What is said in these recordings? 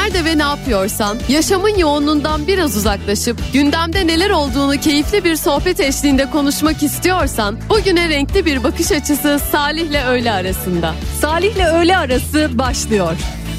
nerede ve ne yapıyorsan, yaşamın yoğunluğundan biraz uzaklaşıp gündemde neler olduğunu keyifli bir sohbet eşliğinde konuşmak istiyorsan, bugüne renkli bir bakış açısı Salih'le öğle arasında. Salih'le öğle arası başlıyor.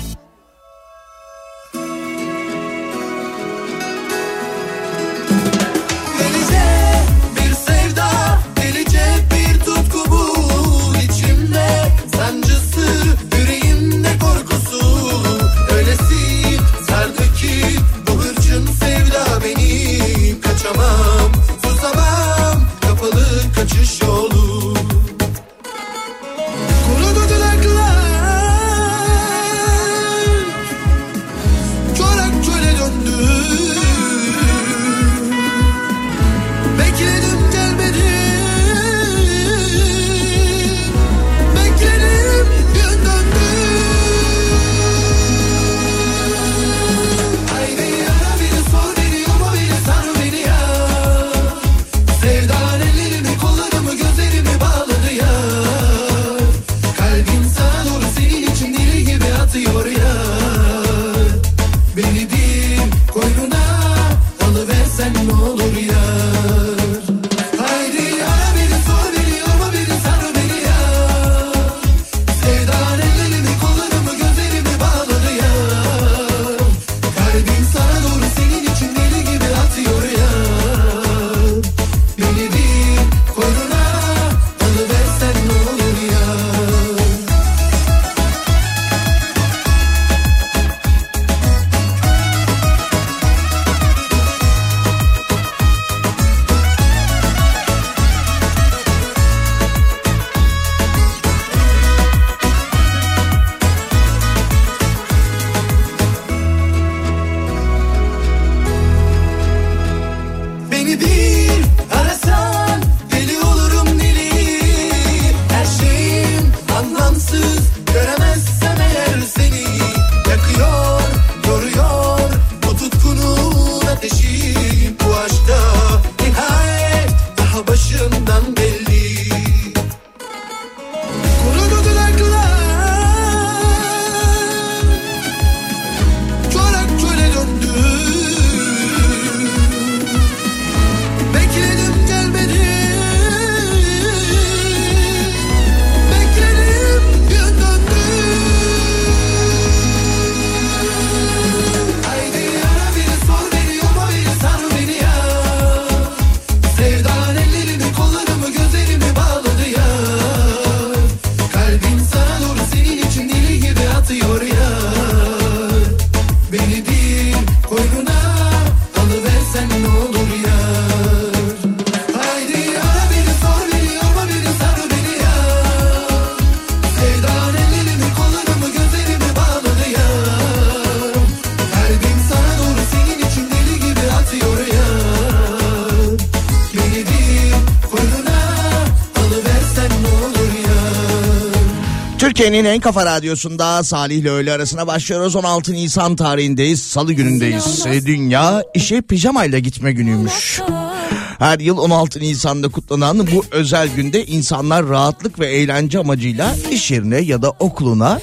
Türkiye'nin en kafa radyosunda Salih'le öğle arasına başlıyoruz. 16 Nisan tarihindeyiz. Salı günündeyiz. Dünya işe pijamayla gitme günüymüş. Her yıl 16 Nisan'da kutlanan bu özel günde insanlar rahatlık ve eğlence amacıyla iş yerine ya da okuluna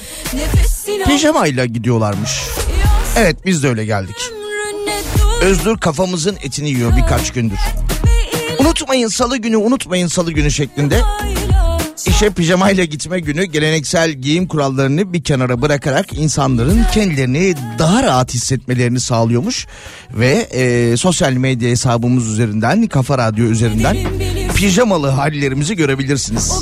pijamayla gidiyorlarmış. Evet, biz de öyle geldik. Özgür kafamızın etini yiyor birkaç gündür. Unutmayın salı günü, unutmayın salı günü şeklinde İşe pijamayla gitme günü geleneksel giyim kurallarını bir kenara bırakarak insanların kendilerini daha rahat hissetmelerini sağlıyormuş. Ve sosyal medya hesabımız üzerinden, Kafa Radyo üzerinden pijamalı hallerimizi görebilirsiniz.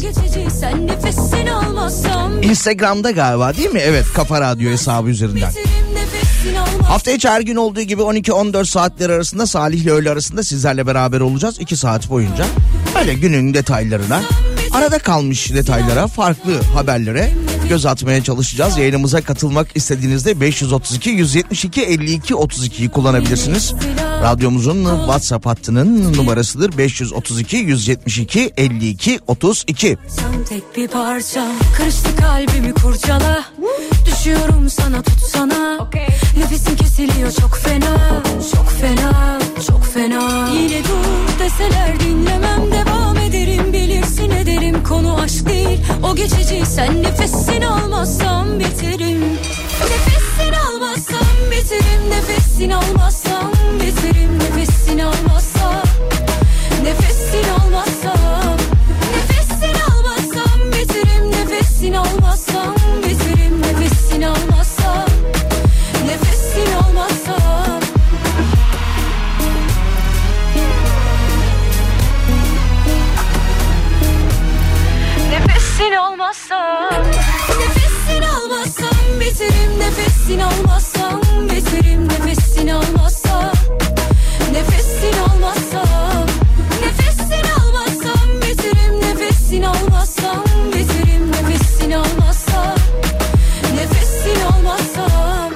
Instagram'da galiba, değil mi? Evet, Kafa Radyo hesabı üzerinden. Hafta içi her gün olduğu gibi 12-14 saatler arasında Salih'le öğle arasında sizlerle beraber olacağız. 2 saat boyunca öyle günün detaylarına, arada kalmış detaylara, farklı haberlere göz atmaya çalışacağız. Yayınımıza katılmak istediğinizde 532 172 52 32'yi kullanabilirsiniz. Radyomuzun WhatsApp hattının numarasıdır 532 172 52 32. Sen tek bir parça, karıştı kalbimi kurcala. Düşüyorum sana, tutsana. Nefesim kesiliyor çok fena, çok fena, çok fena. Yine dur deseler dinlemem, devam ederim, bilirsin ederim. Konu aşk değil, o geçici. Sen nefesini almazsam biterim. Nefesini almazsam biterim. almazsam, biterim nefesini almazsam, nefesini almazsam, nefesini almazsam, biterim nefesini almazsam, biterim nefesini almazsam, nefesini almazsam.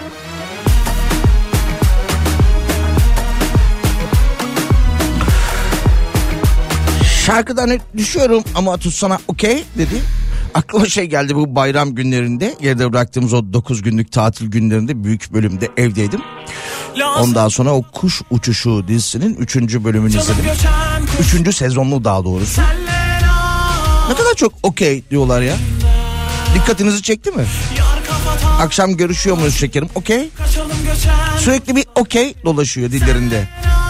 Şarkıdan düşüyorum ama tutsana okey dedi. Aklıma şey geldi, bu bayram günlerinde, geride bıraktığımız o 9 günlük tatil günlerinde büyük bölümde evdeydim. Ondan sonra o Kuş Uçuşu dizisinin 3. bölümünü izledim. 3. sezonlu daha doğrusu. Ne kadar çok okey diyorlar ya. Dikkatinizi çekti mi? Akşam görüşüyor muyuz şekerim? Okey. Sürekli bir okey dolaşıyor dillerinde.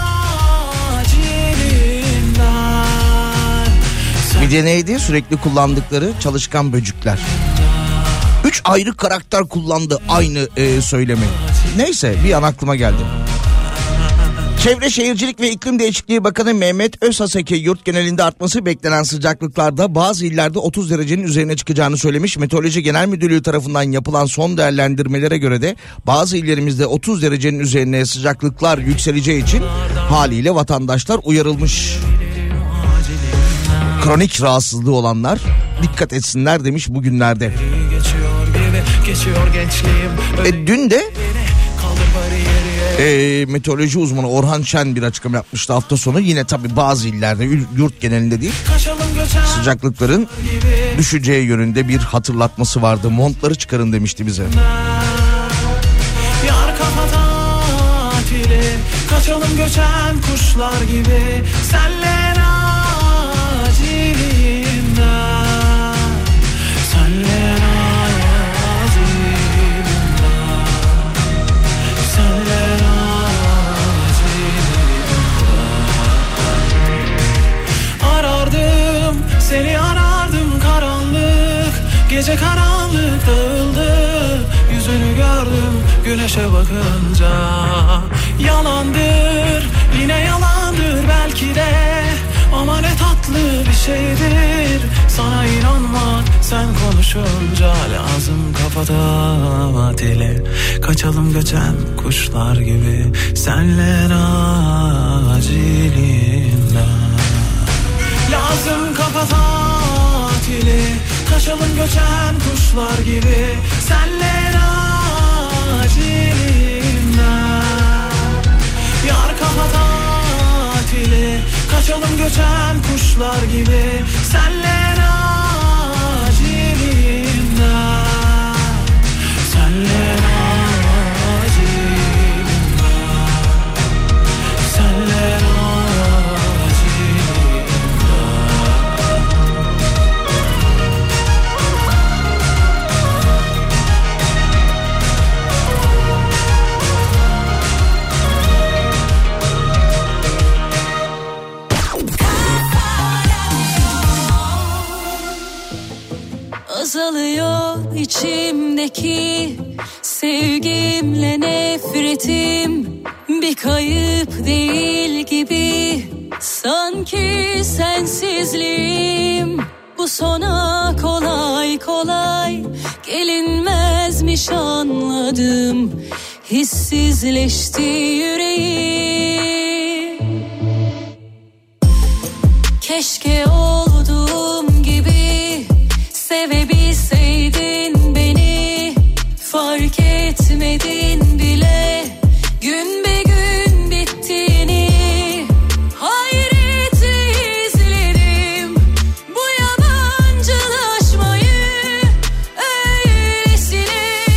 Bir de neydi sürekli kullandıkları? Çalışkan böcükler. 3 ayrı karakter kullandı aynı söylemi. Neyse, bir an aklıma geldi. Çevre Şehircilik ve İklim Değişikliği Bakanı Mehmet Özhaseki yurt genelinde artması beklenen sıcaklıklarda bazı illerde 30 derecenin üzerine çıkacağını söylemiş. Meteoroloji Genel Müdürlüğü tarafından yapılan son değerlendirmelere göre de bazı illerimizde 30 derecenin üzerine sıcaklıklar yükseleceği için haliyle vatandaşlar uyarılmış. Kronik rahatsızlığı olanlar dikkat etsinler demiş bugünlerde. Dün de meteoroloji uzmanı Orhan Şen bir açıklama yapmıştı hafta sonu. Yine tabii bazı illerde, yurt genelinde değil, sıcaklıkların düşeceği yönünde bir hatırlatması vardı. Montları çıkarın demişti bize. Yar kafa tatili, kaçalım göçen kuşlar gibi, senle seni arardım karanlık, gece karanlık dağıldı, yüzünü gördüm güneşe bakınca. Yalandır, yine yalandır belki de, ama ne tatlı bir şeydir sana inanmak, sen konuşunca. Lazım kafada dile, kaçalım göçen kuşlar gibi, senle acilinden. Lazım kafa tatili, kaçalım göçen kuşlar gibi, senle acilinden. Yar kafa tatili, kaçalım göçen kuşlar gibi, senle acilinden. Senle acilinden. Senle azalıyor içimdeki sevgimle nefretim, bir kayıp değil gibi sanki sensizliğim. Bu sona kolay kolay gelinmezmiş anladım, hissizleşti yüreğim. Keşke olduğum gibi sevebilseydin beni, fark etmedin bile gün be gün bittiğini. Hayretle izledim bu yabancılaşmayı, öylesine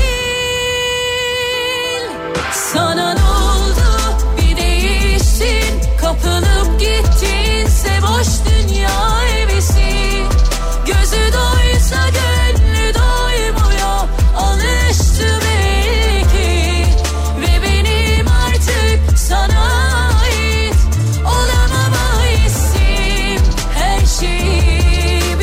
değil. Sana ne oldu, bir değiştin, kapılıp gittinse boş dünya hevesi. Gözü doysa gönlü doymuyor, alıştı belki. Ve benim artık sana ait olamama hissim her şeyi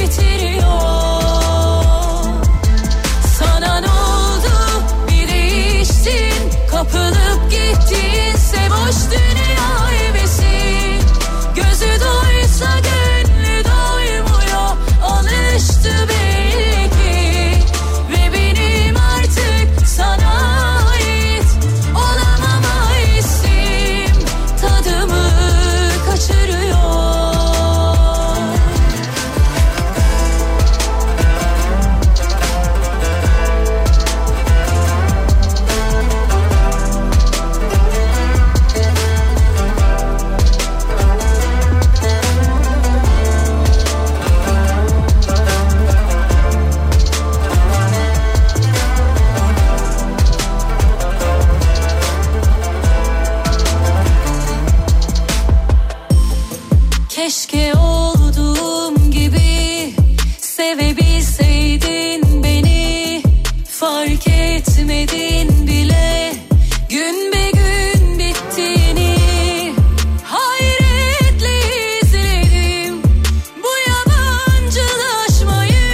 bitiriyor. Sana ne oldu, bir değiştin, kapılıp Keşke olduğum gibi sevebilseydin beni, fark etmedin bile gün be gün bittiğini. Hayretle izledim bu yabancılaşmayı,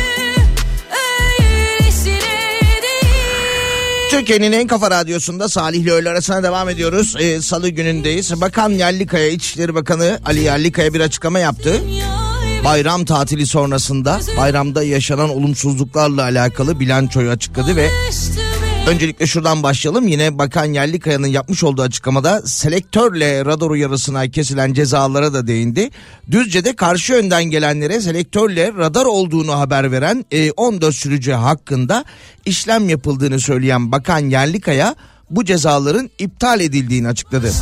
öylesine değil. Türkiye'nin en kafa radyosunda Salih ile öğle arasına devam ediyoruz. Salı günündeyiz. Bakan Yerlikaya, İçişleri Bakanı Ali Yerlikaya bir açıklama yaptı. Bayram tatili sonrasında bayramda yaşanan olumsuzluklarla alakalı bilançoyu açıkladı ve öncelikle şuradan başlayalım. Yine Bakan Yerlikaya'nın yapmış olduğu açıklamada selektörle radar uyarısına kesilen cezalara da değindi. Düzce'de karşı yönden gelenlere selektörle radar olduğunu haber veren 14 sürücü hakkında işlem yapıldığını söyleyen Bakan Yerlikaya bu cezaların iptal edildiğini açıkladı.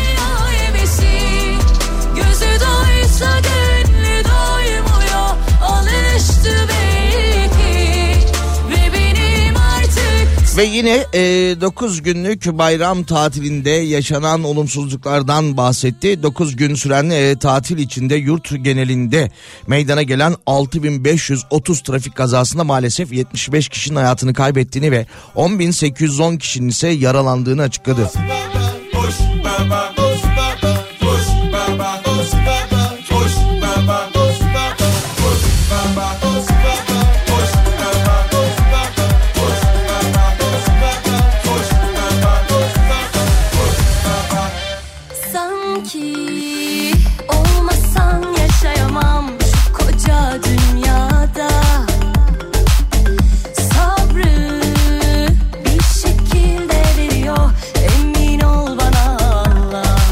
Ve yine 9 günlük bayram tatilinde yaşanan olumsuzluklardan bahsetti. 9 gün süren tatil içinde yurt genelinde meydana gelen 6530 trafik kazasında maalesef 75 kişinin hayatını kaybettiğini ve 10.810 kişinin ise yaralandığını açıkladı. Olmasan yaşayamam şu koca dünyada. Sabrı bir şekilde veriyor, emin ol bana Allah.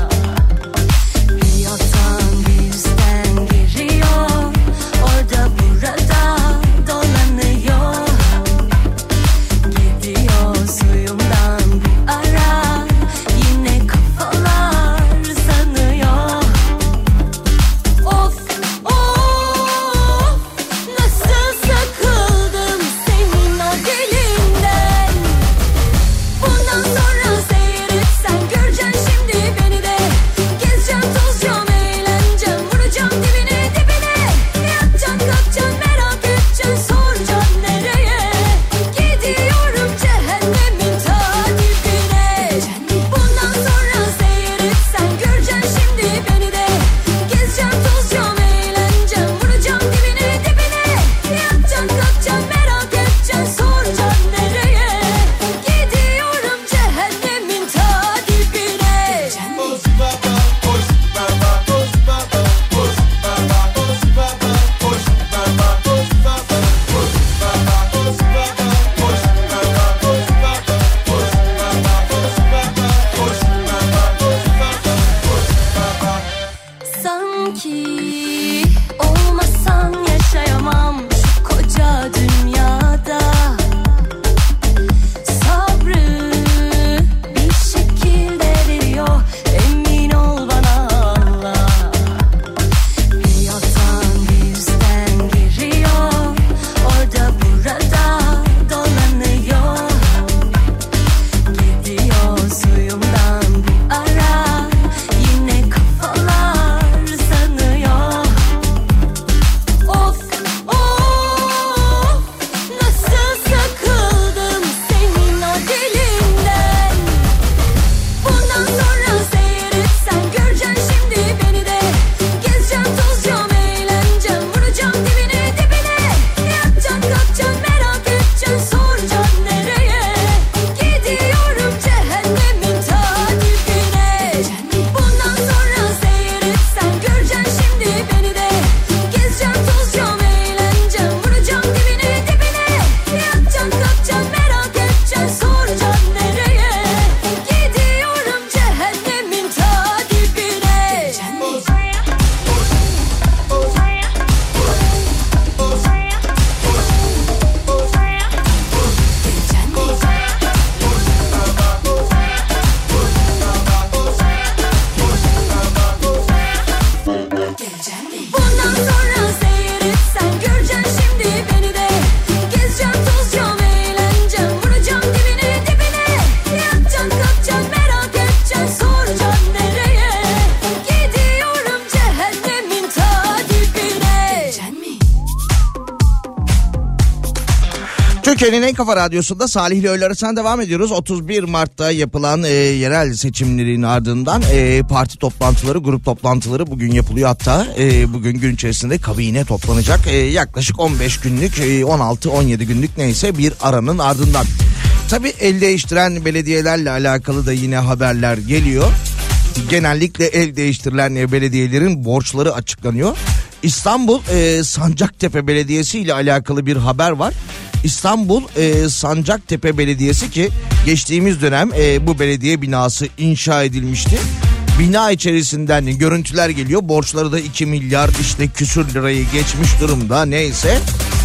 Türkiye'nin en kafa radyosunda Salih ile öğle arasına devam ediyoruz. 31 Mart'ta yapılan yerel seçimlerin ardından parti toplantıları, grup toplantıları bugün yapılıyor. Hatta bugün gün içerisinde kabine toplanacak. Yaklaşık 15 günlük, 16-17 günlük neyse bir aranın ardından. Tabii el değiştiren belediyelerle alakalı da yine haberler geliyor. Genellikle el değiştirilen belediyelerin borçları açıklanıyor. İstanbul Sancaktepe Belediyesi ile alakalı bir haber var. İstanbul Sancaktepe Belediyesi ki geçtiğimiz dönem bu belediye binası inşa edilmişti. Bina içerisinden görüntüler geliyor. Borçları da 2 milyar işte küsür lirayı geçmiş durumda, neyse.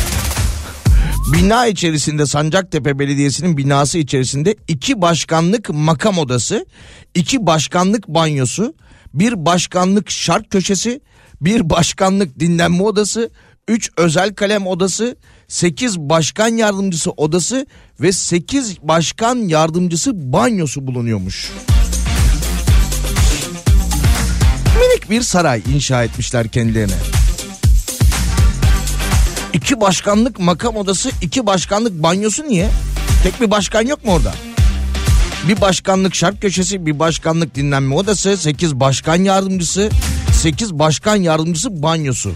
Bina içerisinde, Sancaktepe Belediyesi'nin binası içerisinde 2 başkanlık makam odası, 2 başkanlık banyosu, 1 başkanlık şark köşesi, 1 başkanlık dinlenme odası, 3 özel kalem odası, 8 başkan yardımcısı odası ve 8 başkan yardımcısı banyosu bulunuyormuş. Minik bir saray inşa etmişler kendilerine. 2 başkanlık makam odası, 2 başkanlık banyosu niye? Tek bir başkan yok mu orada? Bir başkanlık şark köşesi, bir başkanlık dinlenme odası, 8 başkan yardımcısı, 8 başkan yardımcısı banyosu.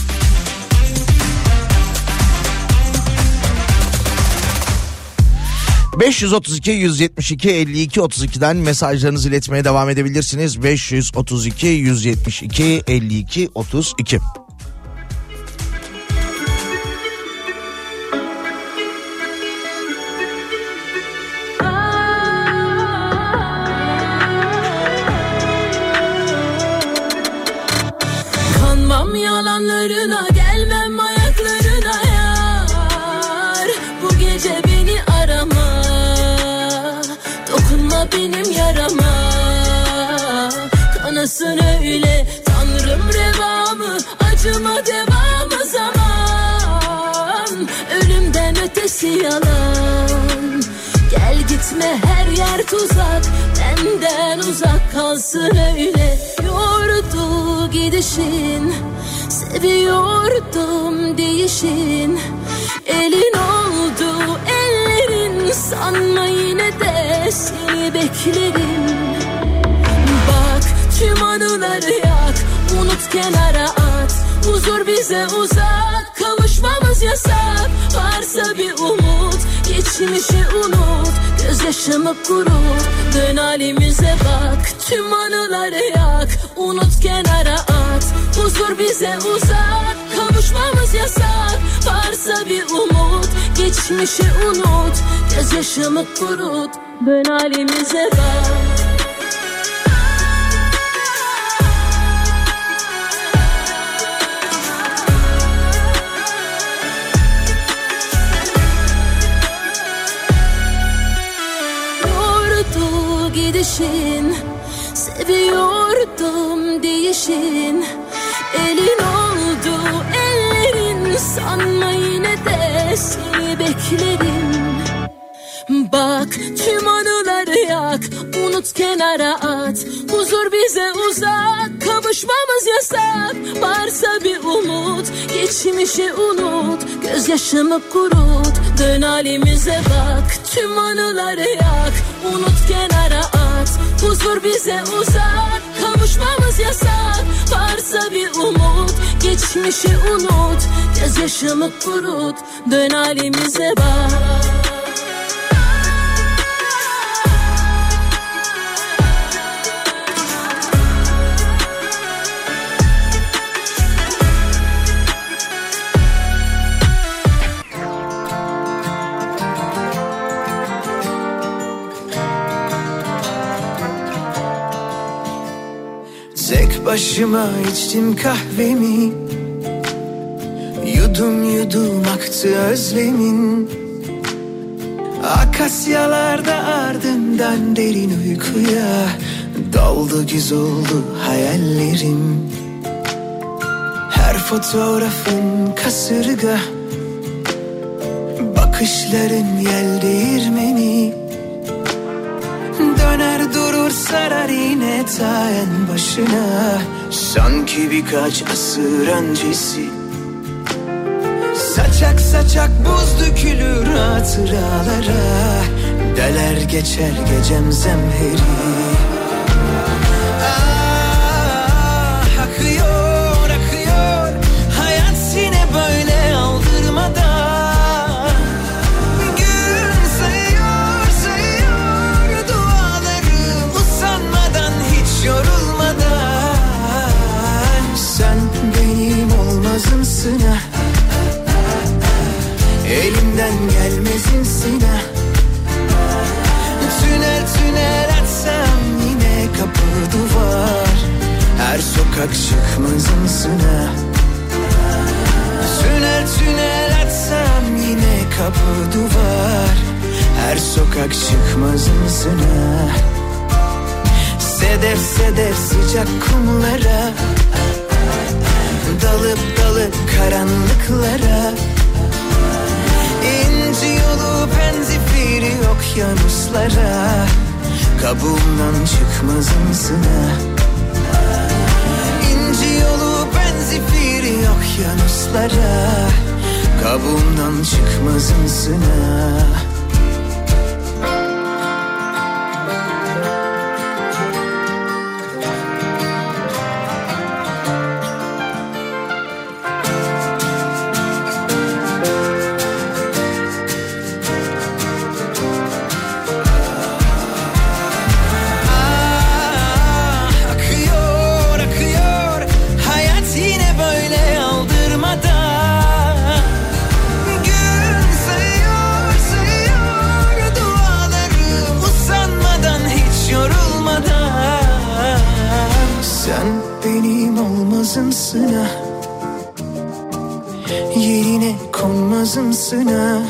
...532-172-52-32'den mesajlarınızı iletmeye devam edebilirsiniz. 532-172-52-32. Kanmam yalanlarına, gelmem ayaklarına yar. Bu gece beni arama, dokunma benim yarama. Kanasın öyle Tanrım revamı, acıma devamı zaman. Ölümden ötesi yalan, gel gitme her yer tuzak. Benden uzak kalsın öyle. Yordu gidişin, seviyordum değişin. Elin oldu ellerin, sanma yine de seni beklerim. Bak tüm anıları yak, unut kenara at. Huzur bize uzak, kavuşmamız yasak. Varsa bir umut, geçmişi unut. Gözyaşımı kurut, dön halimize bak. Tüm anıları yak, unut kenara at. Huzur bize uzak, kavuşmamız yasak. Varsa bir umut, geçmişi unut. Gözyaşımı kurut, dön halimize bak. Gidişin, seviyordum değişin. Elin oldu ellerin, sanma yine de seni beklerim. Bak tüm anıları yak, unut kenara at. Huzur bize uzak, kavuşmamız yasak. Varsa bir umut, geçmişi unut. Gözyaşımı kurut, dön halimize bak. Tüm anıları yak, unut kenara at. Huzur bize uzak, kavuşmamız yasak. Varsa bir umut, geçmişi unut. Gözyaşımı kurut, dön halimize bak. Tek başıma içtim kahvemi, yudum yudum aktı özlemin. Akasyalarda ardından derin uykuya daldı, güz oldu hayallerim. Her fotoğrafın kasırga, bakışların yel değirmeni. Döner durur sarar yine ta en başına. Sanki birkaç asır öncesi. Saçak saçak buz dökülür hatıralara, deler geçer gecem zemheri. Akıyor akıyor hayat yine böyle aldırmadan. Gün sayıyor sayıyor dualarım, usanmadan hiç yorulmadan. Sen benim olmazımsın ha, elimden gelmezimsin ha. Tünel tünel açsam yine kapı duvar, her sokak çıkmazımsın ha. Tünel tünel açsam yine kapı duvar, her sokak çıkmazımsın ha. Sedef sedef sıcak kumlara, dalıp dalıp karanlıklara. İnci yolu penzifiri okyanuslara, kabuğumdan çıkmazımsın ha. İnci yolu penzifiri okyanuslara, kabuğumdan çıkmazımsın ha. Yerine konmazımsın ha.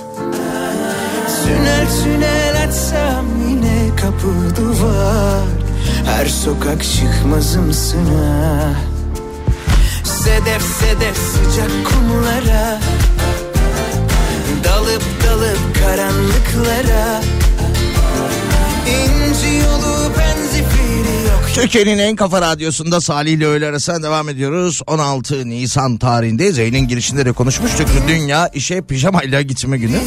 Tünel tünel açsam yine kapı duvar, her sokak çıkmazımsın ha. Sedef sedef sıcak kumlara, dalıp dalıp karanlıklara. İnci yolu benzifiri yok. Türkiye'nin en kafa radyosunda Salih ile öğle arasına devam ediyoruz. 16 Nisan tarihinde Zeyn'in girişinde de konuşmuştuk. Dünya işe pijamayla gitme günü.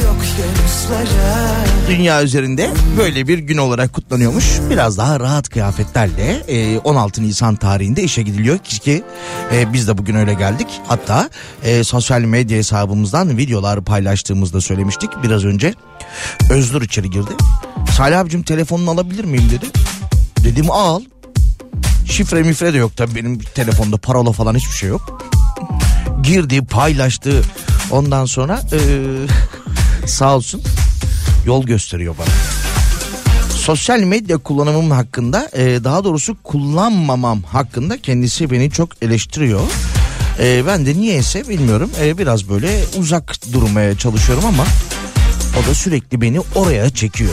Dünya üzerinde böyle bir gün olarak kutlanıyormuş. Biraz daha rahat kıyafetlerle 16 Nisan tarihinde işe gidiliyor ki biz de bugün öyle geldik. Hatta sosyal medya hesabımızdan videolar paylaştığımızda söylemiştik. Biraz önce Özgür içeri girdi. Salih abicim telefonunu alabilir miyim dedi. Dedim al. Şifre mifre de yok tabii benim telefonda, parola falan hiçbir şey yok. Girdi, paylaştı. Ondan sonra sağ olsun yol gösteriyor bana. Sosyal medya kullanımım hakkında, daha doğrusu kullanmamam hakkında kendisi beni çok eleştiriyor. Ben de niyeyse bilmiyorum, biraz böyle uzak durmaya çalışıyorum ama o da sürekli beni oraya çekiyor.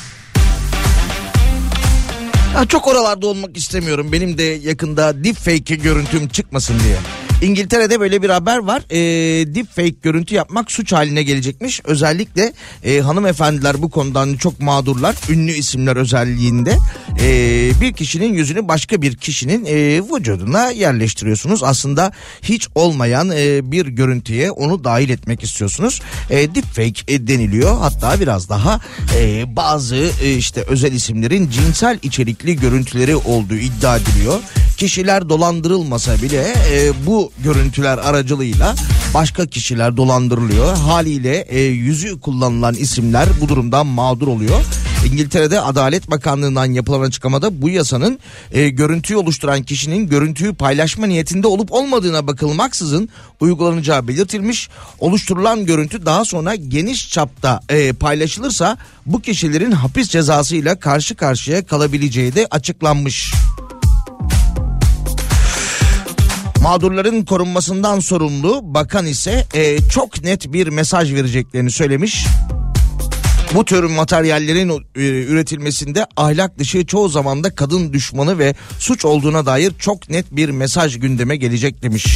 Ya çok oralarda olmak istemiyorum. Benim de yakında deepfake görüntüm çıkmasın diye. İngiltere'de böyle bir haber var. Deepfake görüntü yapmak suç haline gelecekmiş. Özellikle hanımefendiler bu konudan çok mağdurlar. Ünlü isimler özelliğinde. Bir kişinin yüzünü başka bir kişinin vücuduna yerleştiriyorsunuz. Aslında hiç olmayan bir görüntüye onu dahil etmek istiyorsunuz. Deepfake deniliyor. Hatta biraz daha bazı işte özel isimlerin cinsel içerikli görüntüleri olduğu iddia ediliyor. Kişiler dolandırılmasa bile bu görüntüler aracılığıyla başka kişiler dolandırılıyor. Haliyle yüzü kullanılan isimler bu durumdan mağdur oluyor. İngiltere'de Adalet Bakanlığı'ndan yapılan açıklamada bu yasanın görüntüyü oluşturan kişinin görüntüyü paylaşma niyetinde olup olmadığına bakılmaksızın uygulanacağı belirtilmiş. Oluşturulan görüntü daha sonra geniş çapta paylaşılırsa bu kişilerin hapis cezasıyla karşı karşıya kalabileceği de açıklanmış. Mağdurların korunmasından sorumlu bakan ise çok net bir mesaj vereceklerini söylemiş. Bu tür materyallerin üretilmesinde ahlak dışı, çoğu zaman da kadın düşmanı ve suç olduğuna dair çok net bir mesaj gündeme gelecek demiş.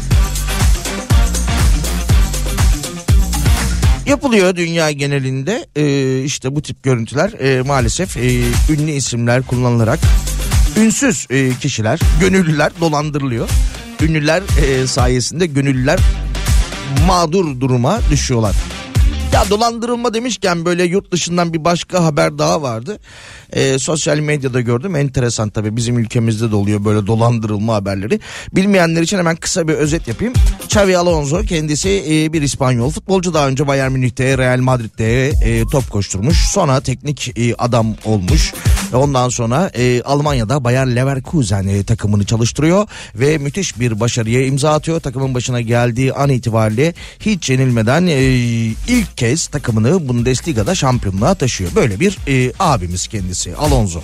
Yapılıyor dünya genelinde işte bu tip görüntüler maalesef ünlü isimler kullanılarak ünsüz kişiler, gönüllüler dolandırılıyor. Ünlüler sayesinde gönüllüler mağdur duruma düşüyorlar. Ya dolandırılma demişken böyle yurt dışından bir başka haber daha vardı. Sosyal medyada gördüm, enteresan tabii, bizim ülkemizde de oluyor böyle dolandırılma haberleri. Bilmeyenler için hemen kısa bir özet yapayım. Xavi Alonso kendisi bir İspanyol futbolcu, daha önce Bayern Münih'te, Real Madrid'de top koşturmuş. Sonra teknik adam olmuş. Ondan sonra Almanya'da Bayer Leverkusen takımını çalıştırıyor ve müthiş bir başarıya imza atıyor. Takımın başına geldiği an itibariyle hiç yenilmeden ilk kez takımını Bundesliga'da şampiyonluğa taşıyor. Böyle bir abimiz kendisi Alonso.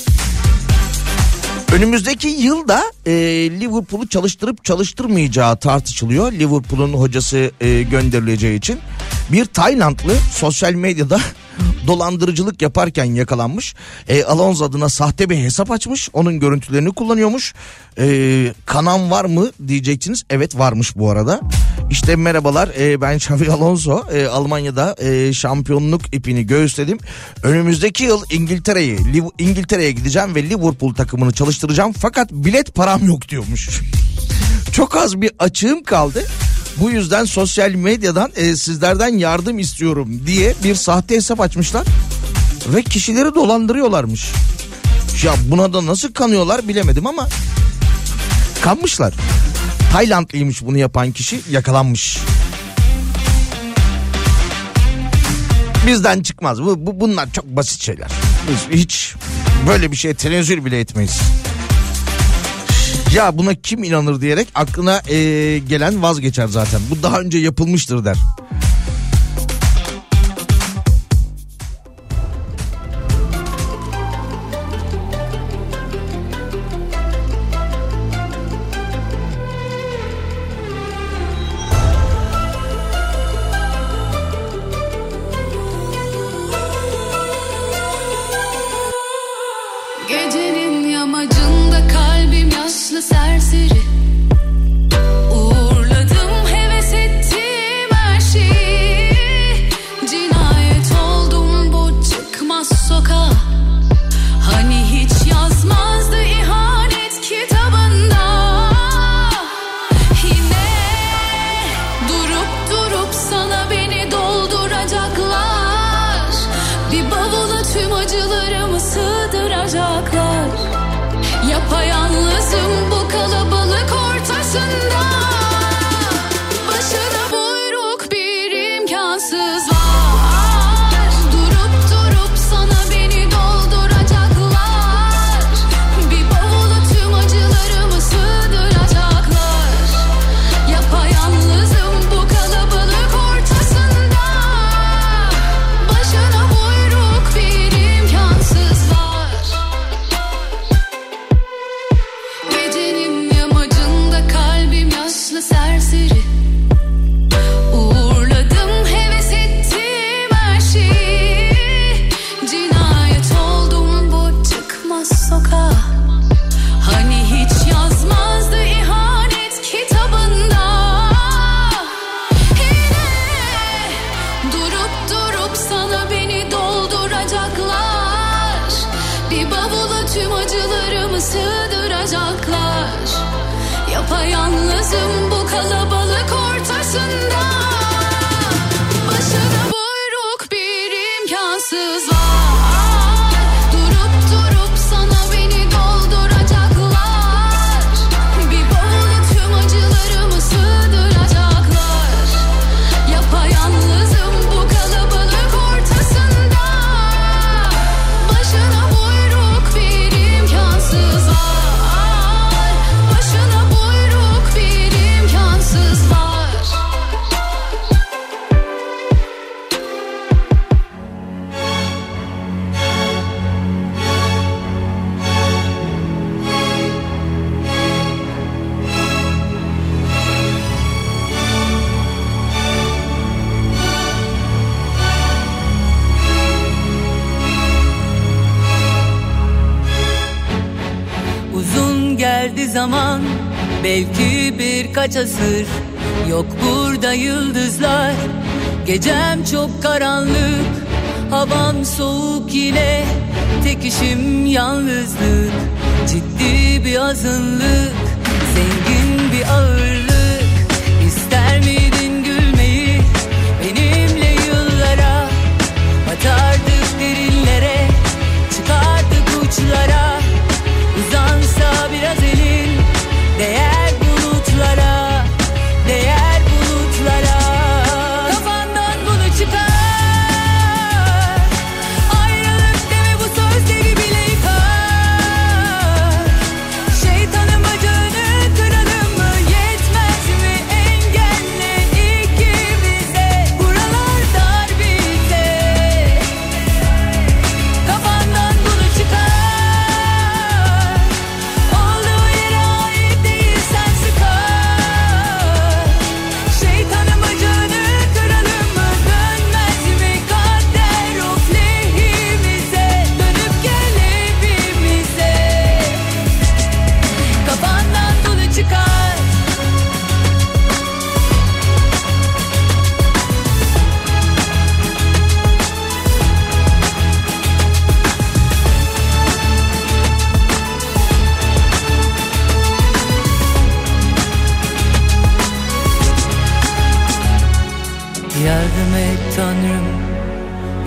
Önümüzdeki yılda Liverpool'u çalıştırıp çalıştırmayacağı tartışılıyor. Liverpool'un hocası gönderileceği için bir Taylandlı sosyal medyada dolandırıcılık yaparken yakalanmış. Alonso adına sahte bir hesap açmış. Onun görüntülerini kullanıyormuş. Kanam var mı diyeceksiniz. Evet, varmış bu arada. İşte merhabalar, ben Xavi Alonso. Almanya'da şampiyonluk ipini göğüsledim. Önümüzdeki yıl İngiltere'ye gideceğim ve Liverpool takımını çalıştıracağım. Fakat bilet param yok diyormuş. Çok az bir açığım kaldı. Bu yüzden sosyal medyadan sizlerden yardım istiyorum diye bir sahte hesap açmışlar ve kişileri dolandırıyorlarmış. Ya buna da nasıl kanıyorlar bilemedim ama kanmışlar. Taylandlıymış bunu yapan kişi, yakalanmış. Bizden çıkmaz. Bunlar çok basit şeyler. Biz hiç böyle bir şeye tenezzül bile etmeyiz. Ya buna kim inanır diyerek aklına gelen vazgeçer zaten. Bu daha önce yapılmıştır der. Gecenin yamacında kalbim yaşlı serseri. Uğurladım, heves ettim her şeyi. Cinayet oldum bu çıkmaz sokağa. Hani hiç yazmazdı ihanet kitabında. Yine durup sana beni dolduracaklar. Bir bavula tüm acılarımı sığdıracaklar. Yapayalnızım bu kalabalık ortasında. Başına buyruk bir imkansız var. Durup sana beni dolduracaklar. Bir bavula tüm acılarımı sığdıracaklar. Yapayalnızım bu kalabalık ortasında. Başına buyruk bir imkansız var. Gecenin yamacında kalbim yaşlı serseri. Uğurladım, heves ettim her şeyi. Cinayet oldum bu çıkmaz sokağa. Hani hiç yazmazdı ihanet kitabında. Yine durup sana beni dolduracaklar. Bir bavula tüm acılarımı sığdıracaklar. Yapayalnızım bu kalabalık ortasında. Başına buyruk bir imkansız var. Durup sana beni dolduracaklar. Bir bavula tüm acılarımı sığdıracaklar. Yapayalnızım bu kalabalık ortasında. Başına buyruk bir imkansız var. Başına buyruk bir imkansız var. Uzun geldi zaman, belki birkaç asır. Yok burada yıldızlar, gecem çok karanlık. Havam soğuk yine, tek işim yalnızlık. Ciddi bir azınlık, zengin bir ağırlık. İster miydin gül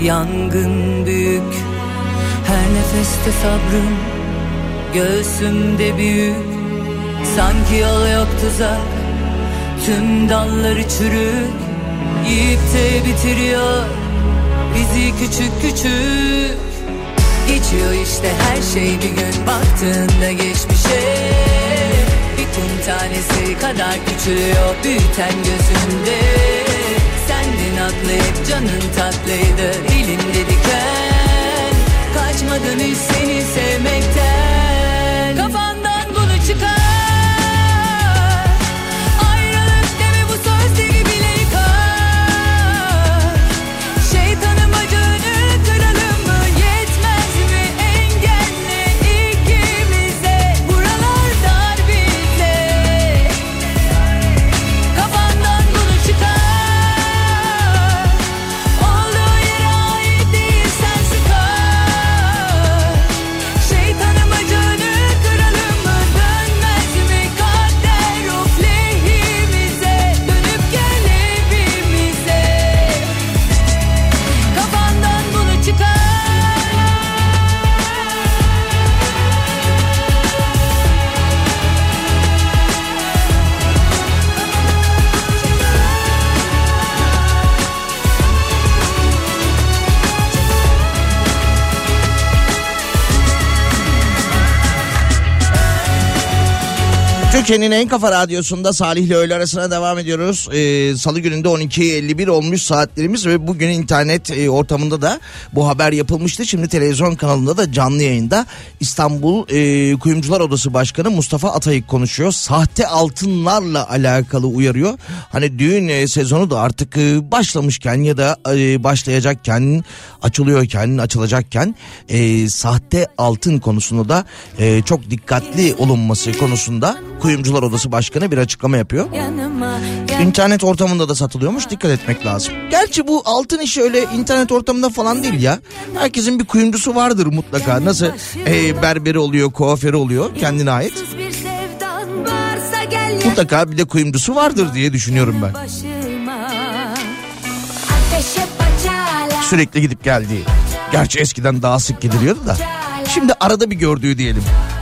yangın büyük. Her nefeste sabrım göğsümde büyük. Sanki yol yok tuzak, tüm dalları çürük. Yiyip de bitiriyor bizi küçük küçük. Geçiyor işte her şey bir gün baktığında geçmişe. Bir kum tanesi kadar küçülüyor büyüten gözünde. Sendin haklı hep canın tatlıydı elimde diken. Kaçmadın hiç seni sevmekten. Kafandan bunu çıkar. Ayrılık deme bu sözleri bile yıkar. Şeytanım acını kıralım mı? Yetmez mi engelle ikimize? Buralar dar bize. Kafandan bunu çıkar. Olduğu yere ait değilsen sıkar. Şeytanım acını kıralım mı? Dönmez mi kader of lehimize? Dönüp gel evimize. Kafandan bunu çıkar. Türkiye'nin en kafa radyosunda Salih ile öğle arasına devam ediyoruz. Salı gününde 12.51 olmuş saatlerimiz ve bugün internet ortamında da bu haber yapılmıştı. Şimdi televizyon kanalında da canlı yayında İstanbul Kuyumcular Odası Başkanı Mustafa Atayık konuşuyor. Sahte altınlarla alakalı uyarıyor. Hani düğün sezonu da artık başlamışken ya da başlayacakken, açılıyorken, açılacakken sahte altın konusunda da çok dikkatli olunması konusunda Kuyumcular Odası Başkanı bir açıklama yapıyor. İnternet ortamında da satılıyormuş, dikkat etmek lazım. Gerçi bu altın işi öyle internet ortamında falan değil ya. Herkesin bir kuyumcusu vardır mutlaka. Nasıl berberi oluyor, kuaförü oluyor kendine ait. Mutlaka bir de kuyumcusu vardır diye düşünüyorum ben. Sürekli gidip geldiği. Gerçi eskiden daha sık gidiliyordu da. Şimdi arada bir gördüğü diyelim.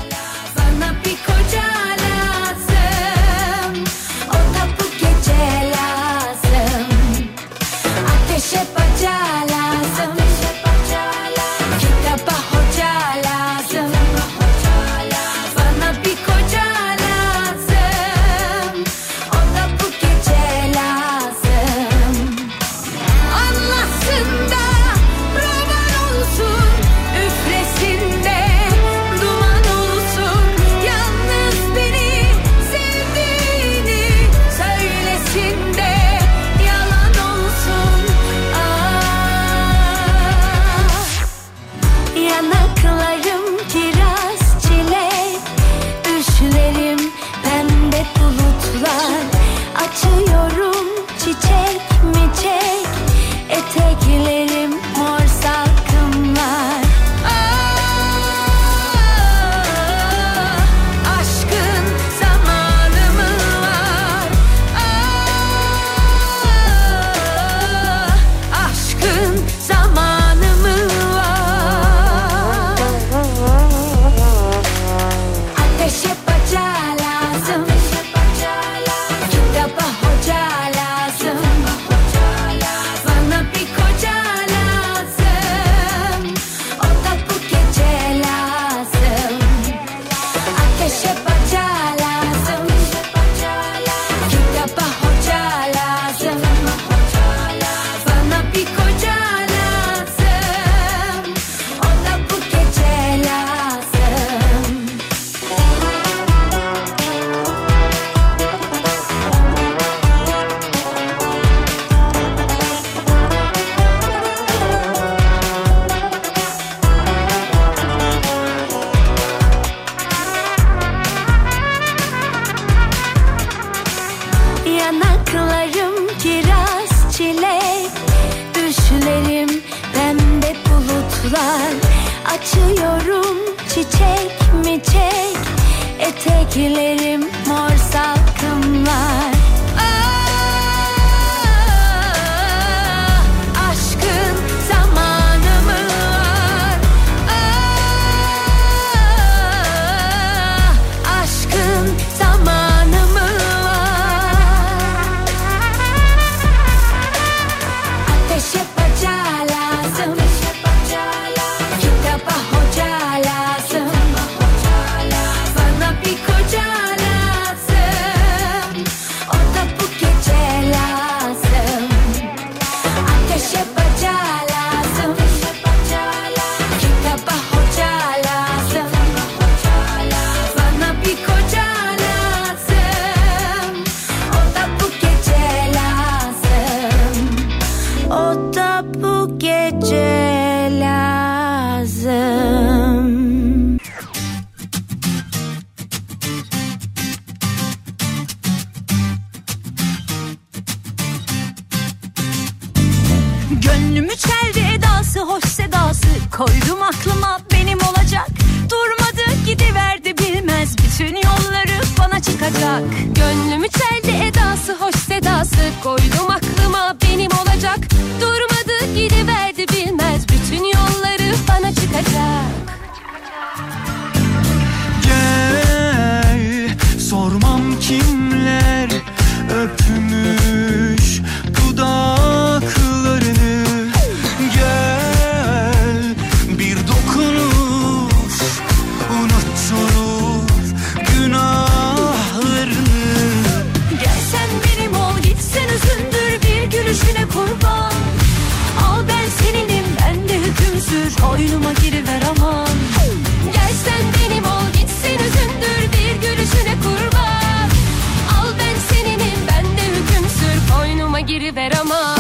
Açıyorum çiçek mi çek, eteklerim mor salkımlar. Aşkın zamanı koydum aklıma benim olacak. Durmadı gidiverdi bilmez bütün yolları bana çıkacak. Gönlümü çeldi edası hoş sedası, koydum aklıma benim olacak. Durmadı gidiverdi bilmez bütün yolları bana çıkacak. Gel sormam kimler öpmüş dudaklarını. Gel bir dokunuş unutturur günahlarını. Gel sen benim ol gitsen üzündür bir gülüşüne kurban. Al ben seninim ben de hüküm sür koynuma giriver aman. Gel sen benim ol gitsen üzündür bir gülüşüne kurban. Al ben seninim ben de hüküm sür koynuma giriver aman.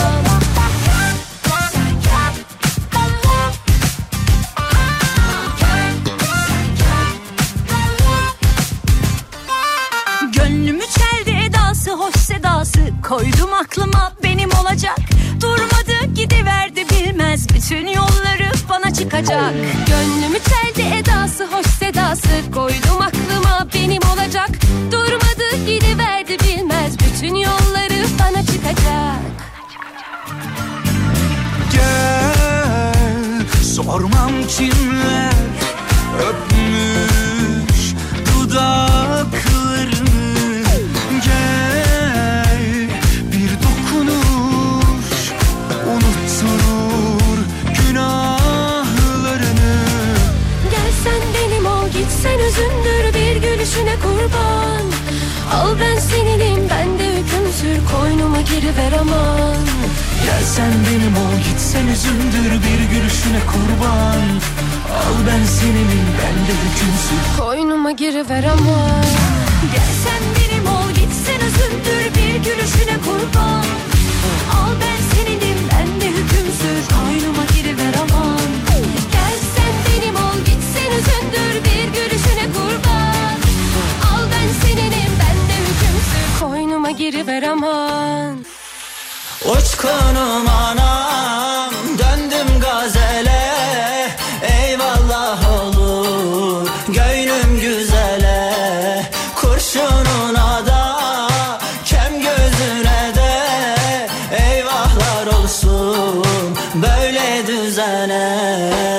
Gönlümü çeldi edası hoş sedası, koydum aklıma benim olacak. Durmadı gidiverdi bilmez bütün yolları bana çıkacak. Gönlümü çeldi edası hoş sedası, koydum aklıma benim olacak. Durmadı gidiverdi bilmez bütün yolları bana çıkacak. Gel sormam kimler öpmüş dudaklarını. Gel bir dokunuş unutturur günahlarını. Gel sen benim ol gitsen üzündür bir gülüşüne kurban. Al ben seninim ben de hüküm sür koynuma giriver aman. Gel sen benim ol gitsen üzündür bir gülüşüne kurban. Al ben seninim ben de hüküm sür Koynuma giriver aman. Gel sen benim ol gitsen üzüldür bir gülüşüne kurban. Al ben seninim ben de hüküm sür koynuma giriver aman. Gel sen benim ol gitsen üzüldür bir gülüşüne kurban. Al ben seninim ben de hüküm sür koynuma giriver aman. Uçkunum anam döndüm gazele. Eyvallah olur gönlüm güzele. Kurşununa da kem gözüne de eyvahlar olsun böyle düzene.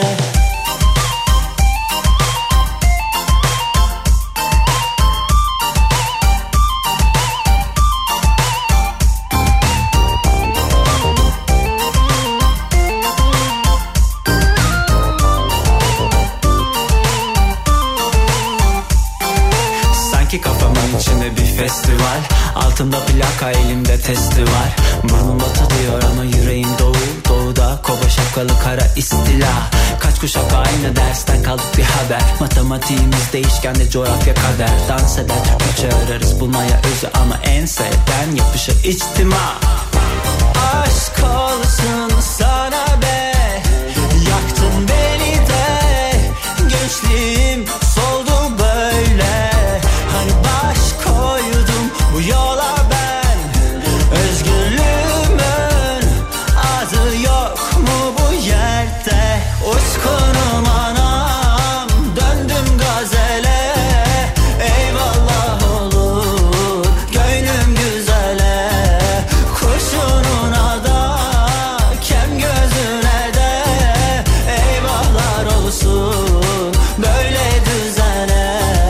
Kafamın içinde bir festival, altımda plaka elimde testi var. Burnumda tadıyor ama yüreğim doğu. Doğuda kova şapkalı kara istila. Kaç kuşak aynı dersten kaldık bir haber. Matematiğimiz değişken de coğrafya kader. Dans eder Türkçe ararız bulmaya özü ama en sevden yapışır içtima. Aşk olsun sana be, yaktın beni de. Gençliğim soldu böyle. Hani baş koydum bu yola ben. Özgürlüğümün adı yok mu bu yerde? Uçkunum anam döndüm gazele. Eyvallah olur gönlüm güzele. Kurşununa da kem gözüne de eyvahlar olsun böyle düzene.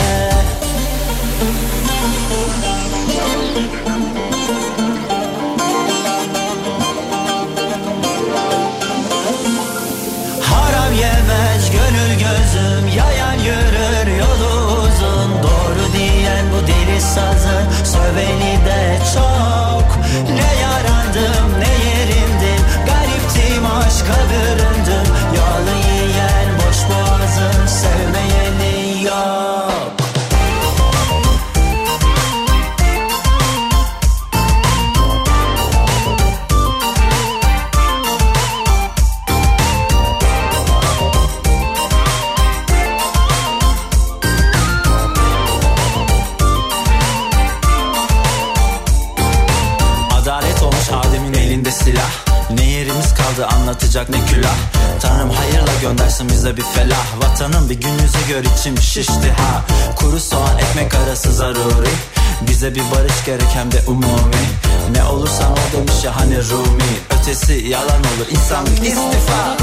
Haram yemez gönül gözüm, yayan yürür yolu uzun. Doğru diyen bu deli sazın söveni de çok. Ne yarandım ne yerimdim, gariptim aşka büründüm. Yağlı yiyen boş boğazın sevmeyeni yok. Adalet olmuş Adem'in elinde silah. Ne yerimiz kaldı anlatacak ne külah. Tanrım hayırla göndersin bize bir felah. Vatanım bir gün yüzü gör içim şişti ha. Kuru soğan ekmek arası zaruri. Bize bir barış gerek hem de umumi. Ne olursan ol demiş ya hani Rumi. Ötesi yalan olur insanlık istifa.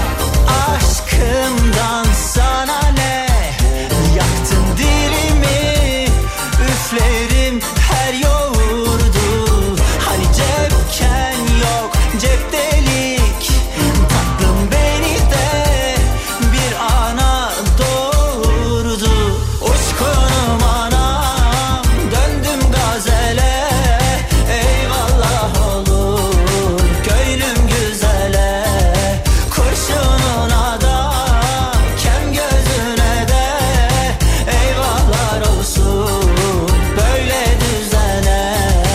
Aşkımdan sana ne? Yaktın dilimi. Üflerim her yoğurdu. Hani cepken yok cep delik. Tatlım beni de bir ana doğurdu. Uçkunum anam döndüm gazele. Eyvallah olur köylüm güzele. Kurşunun adam kem gözüne de. Eyvahlar olsun böyle düzene.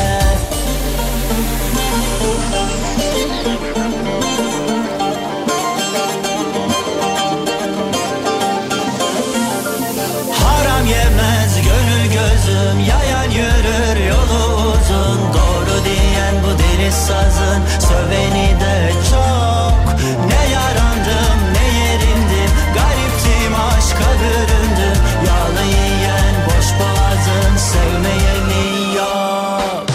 Haram yemez gönül gözüm. Yayan yürür yolu uzun. Doğru diyen bu deli sazın. Söveni de çok. Ne yarandım ne yerindim. Gariptim aşka büründüm. Yağlı yiyen boş boğazın. Sevmeyeni yok.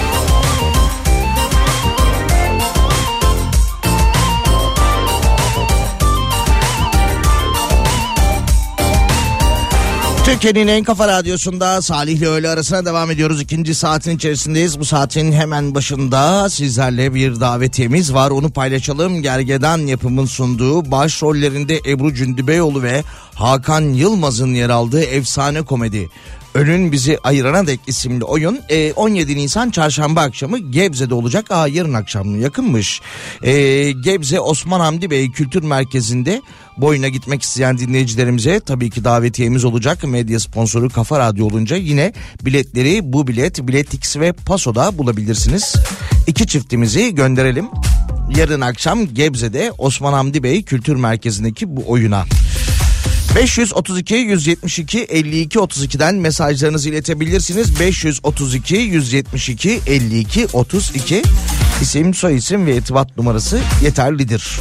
Türkiye'nin en kafa radyosunda Salih ile öğle arasına devam ediyoruz. İkinci saatin içerisindeyiz. Bu saatin hemen başında sizlerle bir davetiyemiz var. Onu paylaşalım. Gergedan Yapım'ın sunduğu, başrollerinde Ebru Cündübeyoğlu ve Hakan Yılmaz'ın yer aldığı efsane komedi Ölün Bizi Ayırana Dek isimli oyun 17 Nisan çarşamba akşamı Gebze'de olacak. Yarın akşam yakınmış. Gebze Osman Hamdi Bey Kültür Merkezi'nde bu oyuna gitmek isteyen dinleyicilerimize tabii ki davetiyemiz olacak. Medya sponsoru Kafa Radyo olunca yine biletleri bu bilet, Biletix ve Paso'da bulabilirsiniz. İki çiftimizi gönderelim. Yarın akşam Gebze'de Osman Hamdi Bey Kültür Merkezi'ndeki bu oyuna. 532 172 52 32'den mesajlarınızı iletebilirsiniz. 532 172 52 32 isim, soyisim ve irtibat numarası yeterlidir.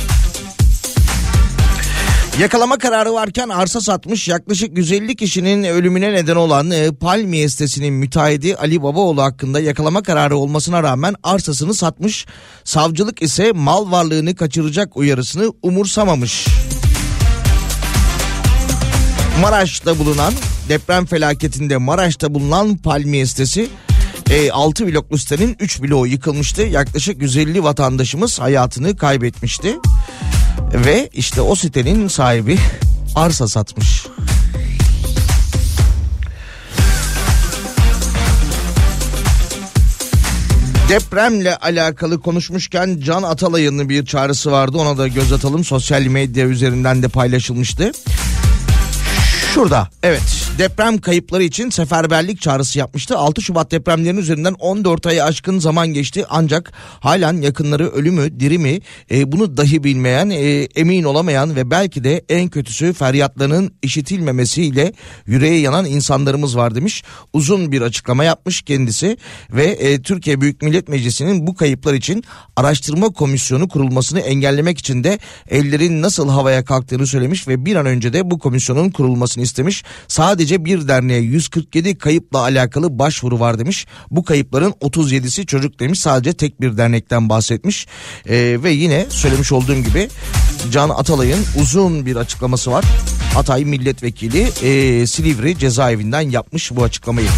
Yakalama kararı varken arsa satmış, yaklaşık 150 kişinin ölümüne neden olan Palmiye sitesinin müteahhidi Ali Babaoğlu hakkında yakalama kararı olmasına rağmen arsasını satmış. Savcılık ise mal varlığını kaçıracak uyarısını umursamamış. Maraş'ta bulunan, deprem felaketinde Maraş'ta bulunan Palmiye sitesi 6 bloklu sitenin 3 bloğu yıkılmıştı. Yaklaşık 150 vatandaşımız hayatını kaybetmişti. Ve işte o sitenin sahibi arsa satmış. Depremle alakalı konuşmuşken Can Atalay'ın bir çağrısı vardı, ona da göz atalım. Sosyal medya üzerinden de paylaşılmıştı. Şurada, evet, deprem kayıpları için seferberlik çağrısı yapmıştı. 6 Şubat depremlerinin üzerinden 14 ayı aşkın zaman geçti. Ancak halen yakınları ölü mü diri mi bunu dahi bilmeyen, emin olamayan ve belki de en kötüsü feryatlarının işitilmemesiyle yüreği yanan insanlarımız var demiş. Uzun bir açıklama yapmış kendisi ve Türkiye Büyük Millet Meclisi'nin bu kayıplar için araştırma komisyonu kurulmasını engellemek için de ellerin nasıl havaya kalktığını söylemiş ve bir an önce de bu komisyonun kurulmasını istemiş. Sadece bir derneğe 147 kayıpla alakalı başvuru var demiş. Bu kayıpların 37'si çocuk demiş. Sadece tek bir dernekten bahsetmiş. Ve yine söylemiş olduğum gibi Can Atalay'ın uzun bir açıklaması var. Hatay Milletvekili Silivri cezaevinden yapmış bu açıklamayı.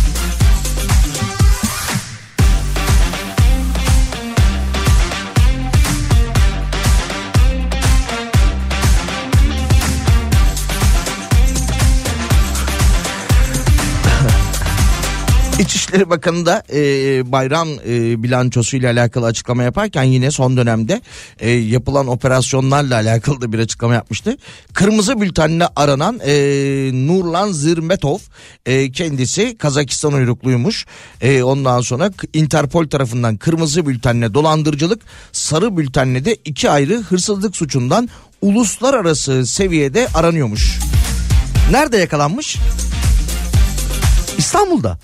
İçişleri Bakanı da bayram bilançosu ile alakalı açıklama yaparken yine son dönemde yapılan operasyonlarla alakalı da bir açıklama yapmıştı. Kırmızı bültenle aranan Nurlan Zirmetov, kendisi Kazakistan uyrukluymuş. Ondan sonra Interpol tarafından kırmızı bültenle dolandırıcılık, sarı bültenle de 2 ayrı hırsızlık suçundan uluslararası seviyede aranıyormuş. Nerede yakalanmış? İstanbul'da.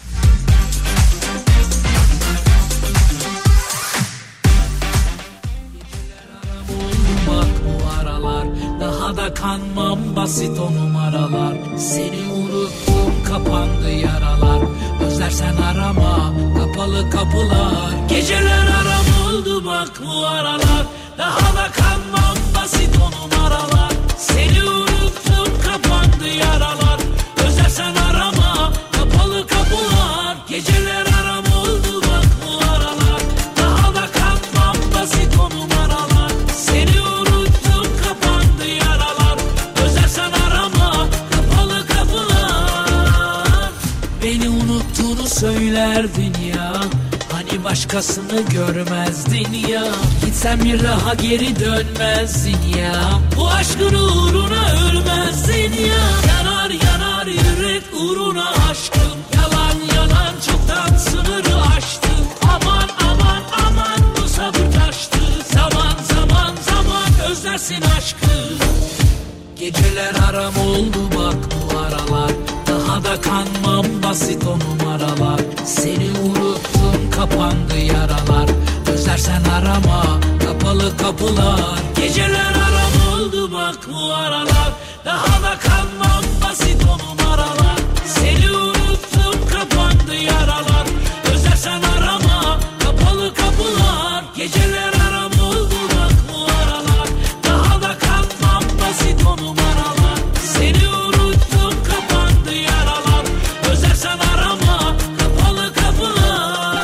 daha da kanmam basit o numaralar. Seni unuttum kapandı yaralar. Özlersen arama kapalı kapılar. Geceler aram oldu bak bu aralar. Daha da kanmam basit o numaralar. Seni unuttum kapandı yaralar. Özlersen arama kapalı kapılar. Geceler aram oldu bak bu aralar. Daha da kanmam basit o numaralar. Seni unuttum kapandı yaralar. Özlersen arama kapalı kapılar. Beni unuttuğunu söylerdin ya. Hani başkasını görmezdin ya. Gitsen bir daha geri dönmezdin ya. Bu aşkın uğruna ölmezdin ya. Yanar yanar yürek uğruna aşkım. Yalan yalan çoktan sınırı aştım. Aman aman aman bu sabır taştı. Zaman zaman zaman özlersin aşkı. Geceler aram oldu bak bu aralar. Daha da kanmam basit o numaralar. Seni unuttum kapandı yaralar. Özlersen arama kapalı kapılar. Geceler aram oldu bak bu aralar. Daha da kanmam basit o numaralar. Seni unuttum kapandı yaralar. Özlersen arama kapalı kapılar. Geceler aram oldu bak bu aralar. Daha da kanmam basit o numaralar. Seni unuttum kapandı yaralar. Özlersen arama kapalı kapılar.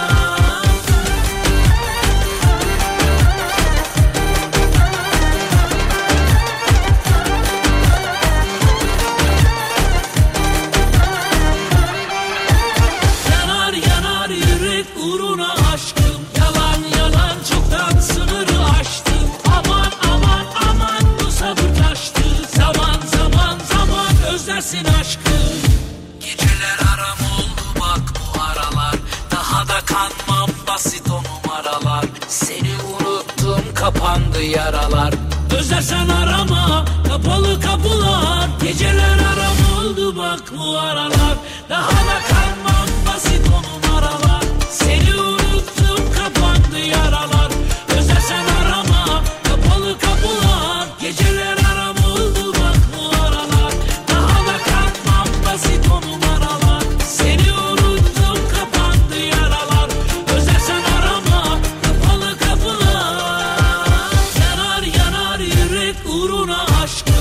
Yanar yanar yürek uğruna aşkım. Yalan yalan çoktan sınırı aştım. Aman aman aman bu sabır taştı. Zaman zaman zaman özlersin aşkı. Geceler aram oldu bak bu aralar. Daha da kanmam basit o numaralar. Seni unuttum kapandı yaralar. Özlersen arama kapalı kapılar. Geceler aram oldu bak bu aralar. Daha da kanmam basit o numaralar. Seni unuttum kapandı yaralar. Özlersen arama kapalı kapılar. Geceler aram oldu bak bu aralar. Daha da kanmam basit o numaralar. Seni unuttum kapandı yaralar. Özlersen arama kapalı kapılar. Yanar yanar yürek uğruna aşkım.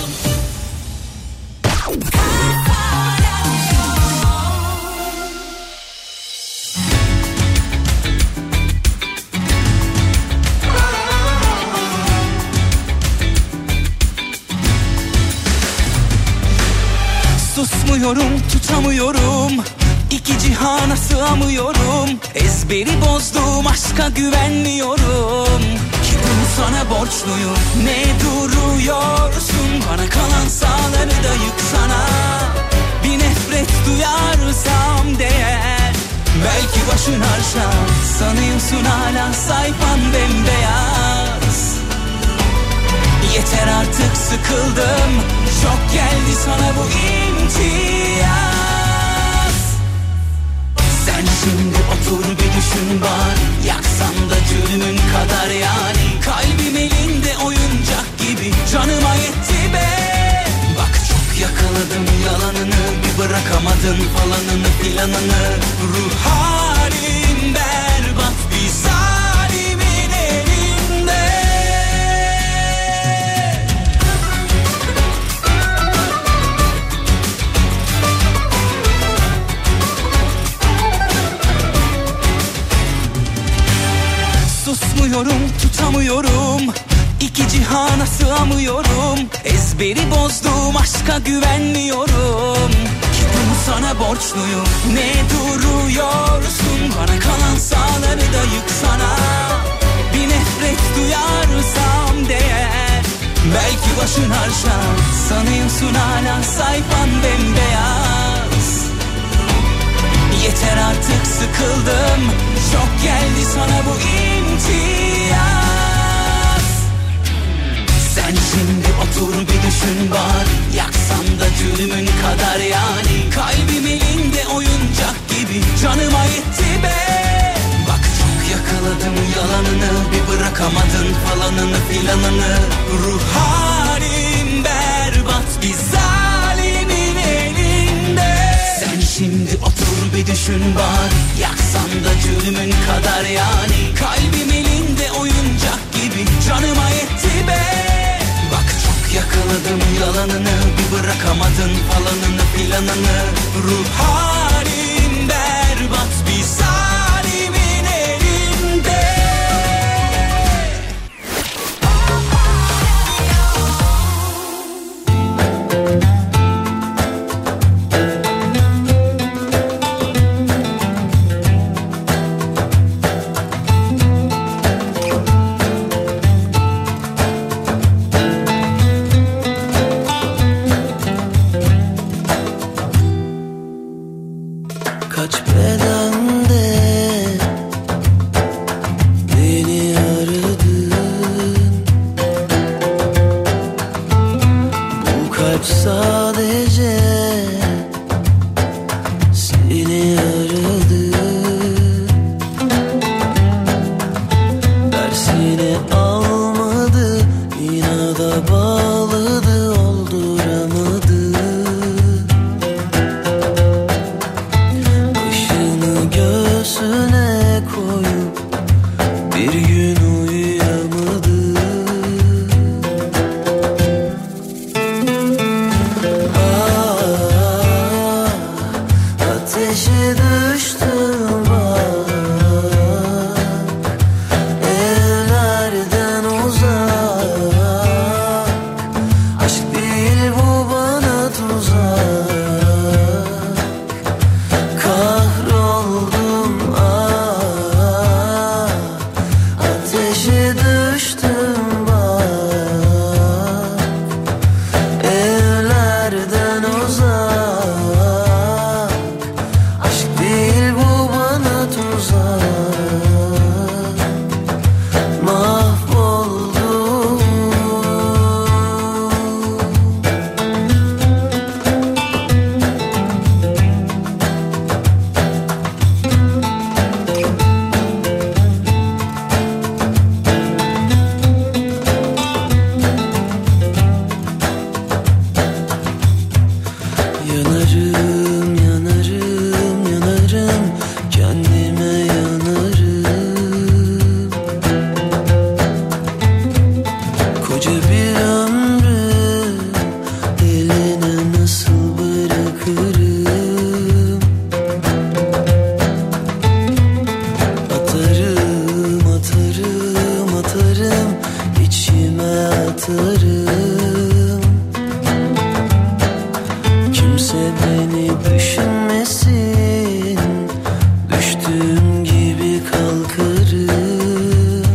Susmuyorum, tutamıyorum. İki cihana sığamıyorum. Ezberi bozdum, aşka güvenmiyorum. Ki bunu sana borçluyum. Ne duruyorsun? Bana kalan sağları da yıksana. Bir nefret duyarsam değer, belki başın arşa. Sanıyorsun hala sayfan bembeyaz. Yeter artık sıkıldım. Çok geldi sana bu imtiyaz. Sen şimdi otur bir düşün bari. Yaksan da cürmün kadar yani. Kalbim elinde oyuncak gibi canıma yetti be. Bak çok yakaladım yalanını. Bir bırakamadın falanını filanını. Ruh halim berbat bir zalimin elinde. Susmuyorum, tutamıyorum. İki cihana sığamıyorum. Ezberi bozdum, aşka güvenmiyorum. Ki bunu sana borçluyum. Ne duruyorsun? Bana kalan sağları da yıksana. Bir nefret duyarsam değer, belki başın arşa. Sanıyorsun hala sayfan bembeyaz. Yeter artık sıkıldım. Çok geldi sana bu imtiyaz. Sen şimdi otur bir düşün bari. Yaksan da cürmün kadar yani. Kalbim elinde oyuncak gibi canıma yetti be. Bak çok yakaladım yalanını. Bir bırakamadın falanını filanını. Ruh halim ben bir düşün bari. Yaksan da cürmün kadar yani. Kalbim elinde oyuncak gibi canıma yetti be. Bak çok yakaladım yalanını, bir bırakamadın falanını filanını. Ruh halim berbat bir zalimin elinde. Kaç bedende beni aradın, bu kalp sadece seni aradı. Dersini almadı, inada bağladı, olduramadı. Göğsüne koyup bir gün uyuyamadı. Ateşe düştüm bak, ellerden uzak. Aşk değil bu bana tuzak. Kahroldum ateşe düştüm bak, evlerden uzak. Aşk değil bu bana tuzak. Mahvoldum. Yanarım, yanarım, yanarım, kendime yanarım. Koca bir ömrü eline nasıl bırakırım? Atarım, atarım, atarım, içime atarım. Kimse beni düşünmesin, düştüğüm gibi kalkarım.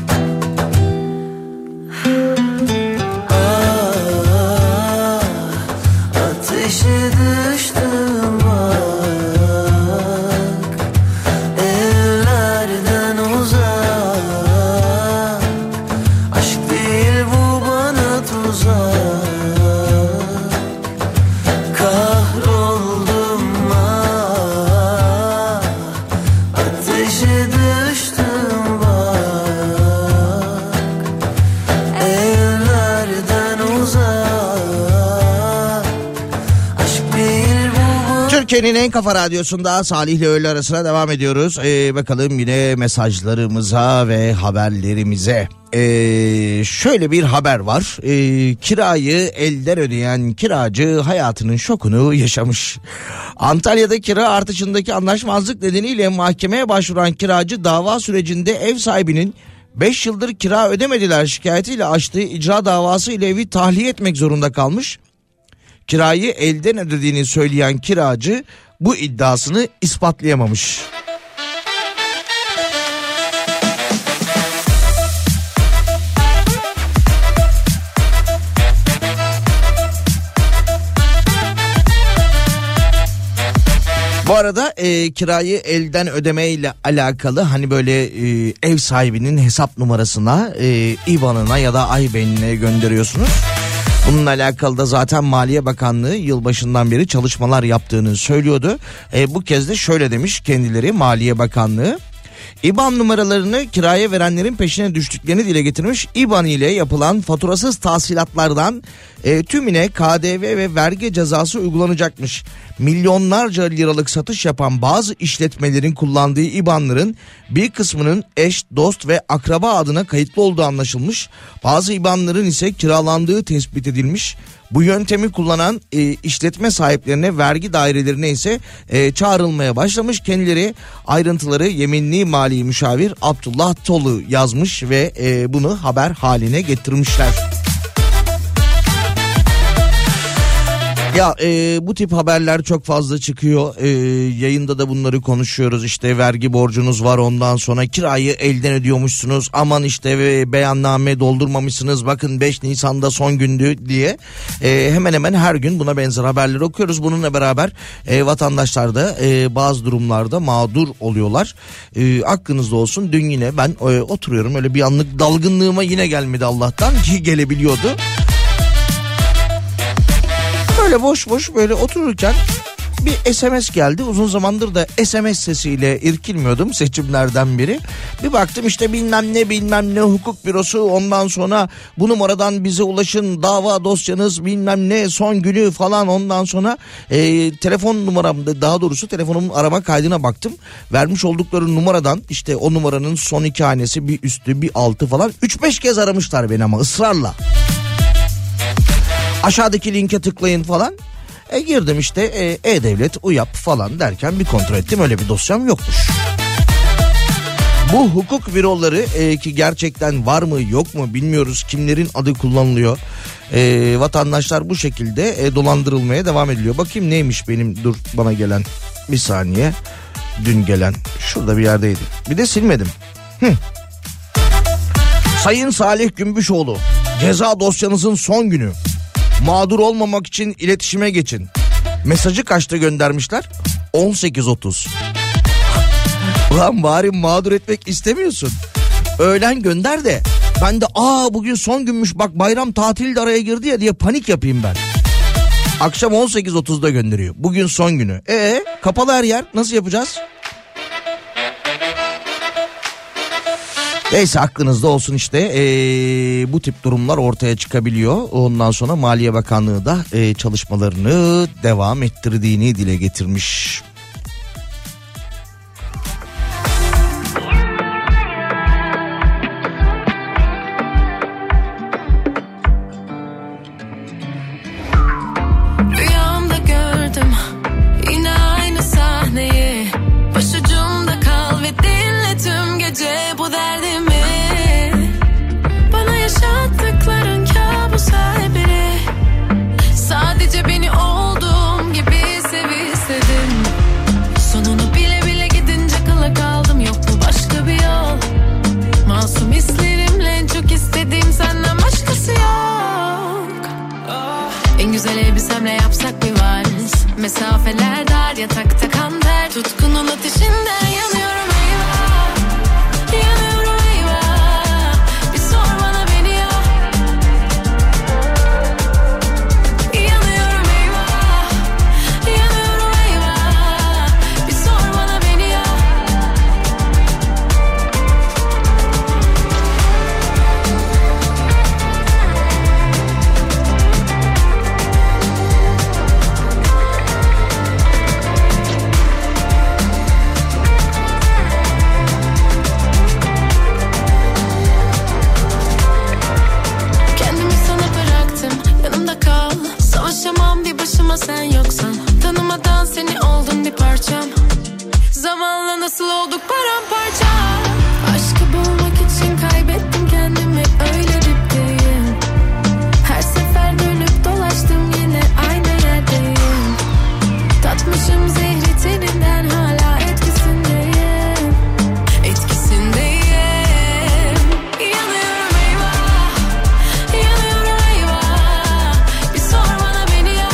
Ateşe düştüm bak, evlerden uzak. Aşk değil bu bana tuzak. Kahroldum ateşe düştüm bak, evlerden uzak. Aşk değil bu. Türkiye'nin en kafa radyosunda Salih ile öğle arasına devam ediyoruz. Bakalım yine mesajlarımıza ve haberlerimize. Şöyle bir haber var. Kirayı elden ödeyen kiracı hayatının şokunu yaşamış. Antalya'da kira artışındaki anlaşmazlık nedeniyle mahkemeye başvuran kiracı dava sürecinde ev sahibinin 5 yıldır kira ödemediler şikayetiyle açtığı icra davası ile evi tahliye etmek zorunda kalmış. Kirayı elden ödediğini söyleyen kiracı bu iddiasını ispatlayamamış. Bu arada kirayı elden ödeme ile alakalı hani böyle ev sahibinin hesap numarasına, IBAN'ına ya da IBAN'ine gönderiyorsunuz. Bununla alakalı da zaten Maliye Bakanlığı yılbaşından beri çalışmalar yaptığını söylüyordu. Bu kez de şöyle demiş kendileri, Maliye Bakanlığı. İBAN numaralarını kiraya verenlerin peşine düştüklerini dile getirmiş. İBAN ile yapılan faturasız tahsilatlardan tümüne KDV ve vergi cezası uygulanacakmış. Milyonlarca liralık satış yapan bazı işletmelerin kullandığı İBAN'ların bir kısmının eş, dost ve akraba adına kayıtlı olduğu anlaşılmış. Bazı İBAN'ların ise kiralandığı tespit edilmiş. Bu yöntemi kullanan işletme sahiplerine, vergi dairelerine ise çağrılmaya başlamış. Kendileri ayrıntıları yeminli mali müşavir Abdullah Tolu yazmış ve bunu haber haline getirmişler. Ya bu tip haberler çok fazla çıkıyor. Yayında da bunları konuşuyoruz. İşte vergi borcunuz var, ondan sonra kirayı elden ödüyormuşsunuz. Aman işte beyanname doldurmamışsınız. Bakın 5 Nisan'da son gündü diye. Hemen hemen her gün buna benzer haberler okuyoruz. Bununla beraber vatandaşlar da bazı durumlarda mağdur oluyorlar. Aklınızda olsun, dün yine ben oturuyorum, öyle bir anlık dalgınlığıma yine gelmedi Allah'tan ki gelebiliyordu. Böyle boş boş böyle otururken bir SMS geldi. Uzun zamandır da SMS sesiyle irkilmiyordum seçimlerden biri. Bir baktım işte bilmem ne hukuk bürosu, ondan sonra bu numaradan bize ulaşın, dava dosyanız bilmem ne son günü falan, ondan sonra telefon numaramda, daha doğrusu telefonumun arama kaydına baktım. Vermiş oldukları numaradan işte o numaranın son 2 hanesi, bir üstü bir altı falan 3-5 kez aramışlar beni ama ısrarla. Aşağıdaki linke tıklayın falan. Girdim işte E-Devlet, UYAP falan derken bir kontrol ettim, öyle bir dosyam yokmuş. Bu hukuk büroları ki gerçekten var mı yok mu bilmiyoruz, kimlerin adı kullanılıyor. Vatandaşlar bu şekilde dolandırılmaya devam ediliyor. Bakayım neymiş benim bana gelen, bir saniye, dün gelen şurada bir yerdeydi. Bir de silmedim. Sayın Salih Gümbüşoğlu, ceza dosyanızın son günü. Mağdur olmamak için iletişime geçin. Mesajı kaçta göndermişler? 18.30. Ulan bari mağdur etmek istemiyorsun. Öğlen gönder de ben de bugün son günmüş, bak bayram tatili de araya girdi ya diye panik yapayım ben. Akşam 18.30'da gönderiyor. Bugün son günü. Kapalı her yer, nasıl yapacağız? Neyse, aklınızda olsun işte bu tip durumlar ortaya çıkabiliyor. Ondan sonra Maliye Bakanlığı da çalışmalarını devam ettirdiğini dile getirmiş. Rüyamda gördüm yine aynı sahneyi. Başucumda kal ve dinle tüm gece bu derdimi. Bana yaşattıkların kabus biri. Sadece beni olduğum gibi sev istedim. Sonunu bile bile gidince kala kaldım, yok mu başka bir yol? Masum hislerimle en çok istediğim senden başkası yok. En güzel elbisemle yapsak bir vals. Mesafeler dar, yatakta kan ter. Tutkunun ateşinden yanıyorum eyvah. Yanıyorum eyvah. Bir sor bana beni ya. Yanıyorum eyvah. Yanıyorum eyvah. Bir sor bana beni ya. Sen yoksan, tanımadan seni oldun bir parçam. Zamanla nasıl olduk paramparça. Aşkı bulmak için kaybettim kendimi, öyle dipteyim. Her sefer dönüp dolaştım, yine aynı yerdeyim. Tatmışım zehri teninden, hala etkisindeyim. Etkisindeyim. Yanıyorum eyvah. Yanıyorum eyvah. Bir sor bana beni ya.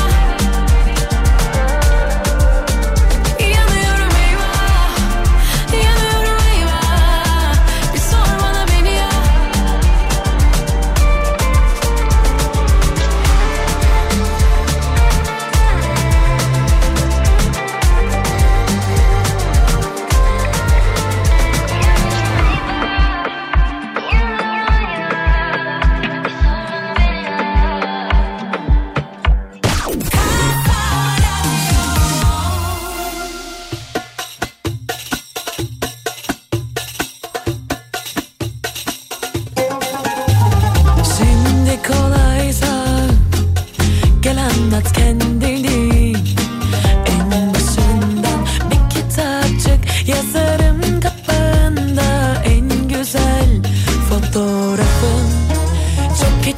Yanıyorum eyvah. Yanıyorum eyvah. Bir sor bana beni ya.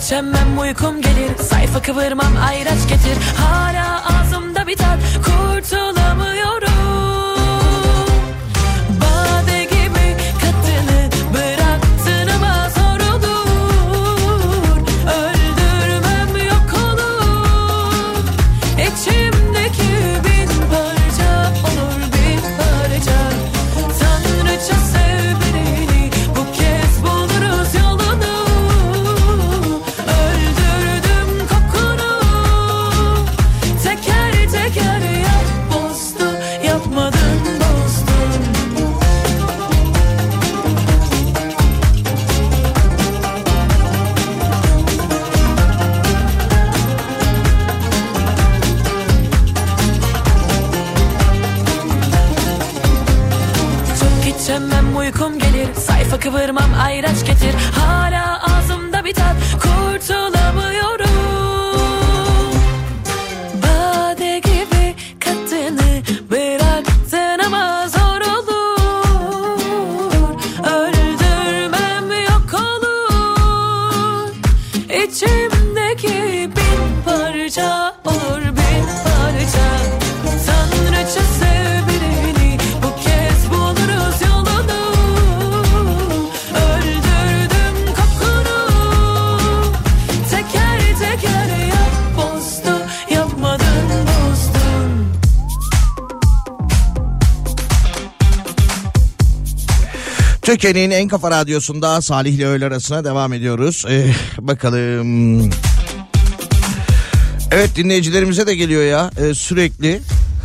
içemem uykum gelir. Sayfa kıvırmam ayraç getir. Hala ağzımda bir tat, kurtulamıyorum. Bade gibi kadını bıraktın ama zor olur. Öldürmem yok olur. İçimdeki bin parça olur bin parça. Tanrıça sev birini, bu kez buluruz yolunu. Öldürdüm kokunu. Teker teker yap bozdu, yapmadın bozdun. Çok içemem uykum gelir. Sayfa kıvırmam ayraç getir. Hala ağzımda bir tat, kurtulamıyorum. Bade gibi kadını bıraktın ama zor olur. Öldürmem yok olur. İçimdeki bin parça olur bin parça. Tanrıça sev birini, bu kez buluruz yolunu. Öldürdüm kokunu. Teker teker yap bozdu, yapmadın bozdun. Türkiye'nin en kafa radyosunda Salih ile öğle arasına devam ediyoruz. Bakalım. Evet, dinleyicilerimize de geliyor ya sürekli.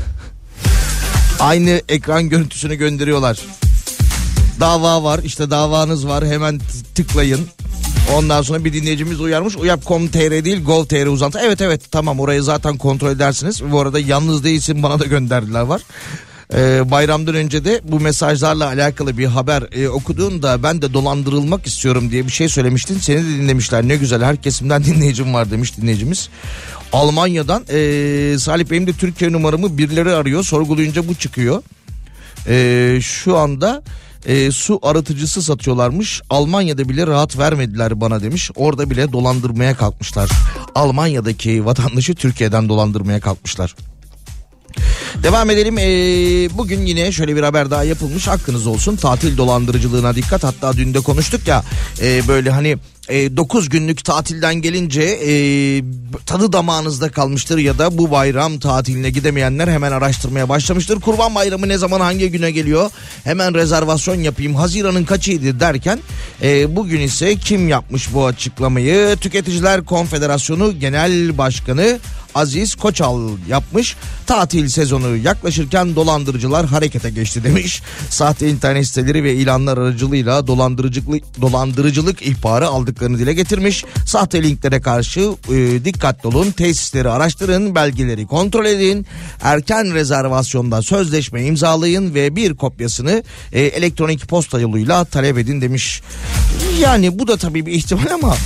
Aynı ekran görüntüsünü gönderiyorlar. Dava var, işte davanız var, hemen tıklayın. Ondan sonra bir dinleyicimiz uyarmış. Uyap.com.tr değil Gov.tr uzantı. Evet tamam, orayı zaten kontrol edersiniz. Bu arada yalnız değilsin, bana da gönderdiler var. Bayramdan önce de bu mesajlarla alakalı bir haber okuduğunda ben de dolandırılmak istiyorum diye bir şey söylemiştin. Seni de dinlemişler, ne güzel, her kesimden dinleyicim var demiş dinleyicimiz. Almanya'dan Salih, benim de Türkiye numaramı birileri arıyor, sorgulayınca bu çıkıyor. Şu anda su arıtıcısı satıyorlarmış. Almanya'da bile rahat vermediler bana demiş. Orada bile dolandırmaya kalkmışlar. Almanya'daki vatandaşı Türkiye'den dolandırmaya kalkmışlar. Devam edelim. Bugün yine şöyle bir haber daha yapılmış. Hakkınız olsun. Tatil dolandırıcılığına dikkat. Hatta dün de konuştuk ya. Böyle hani 9 günlük tatilden gelince tadı damağınızda kalmıştır ya da bu bayram tatiline gidemeyenler hemen araştırmaya başlamıştır. Kurban Bayramı ne zaman, hangi güne geliyor? Hemen rezervasyon yapayım. Haziran'ın kaçıydı derken bugün ise kim yapmış bu açıklamayı? Tüketiciler Konfederasyonu Genel Başkanı Aziz Koçal yapmış. Tatil sezonu yaklaşırken dolandırıcılar harekete geçti demiş. Sahte internet siteleri ve ilanlar aracılığıyla dolandırıcılık ihbarı aldıklarını dile getirmiş. Sahte linklere karşı dikkatli olun, tesisleri araştırın, belgeleri kontrol edin, erken rezervasyonda sözleşme imzalayın ve bir kopyasını elektronik posta yoluyla talep edin demiş. Yani bu da tabii bir ihtimal ama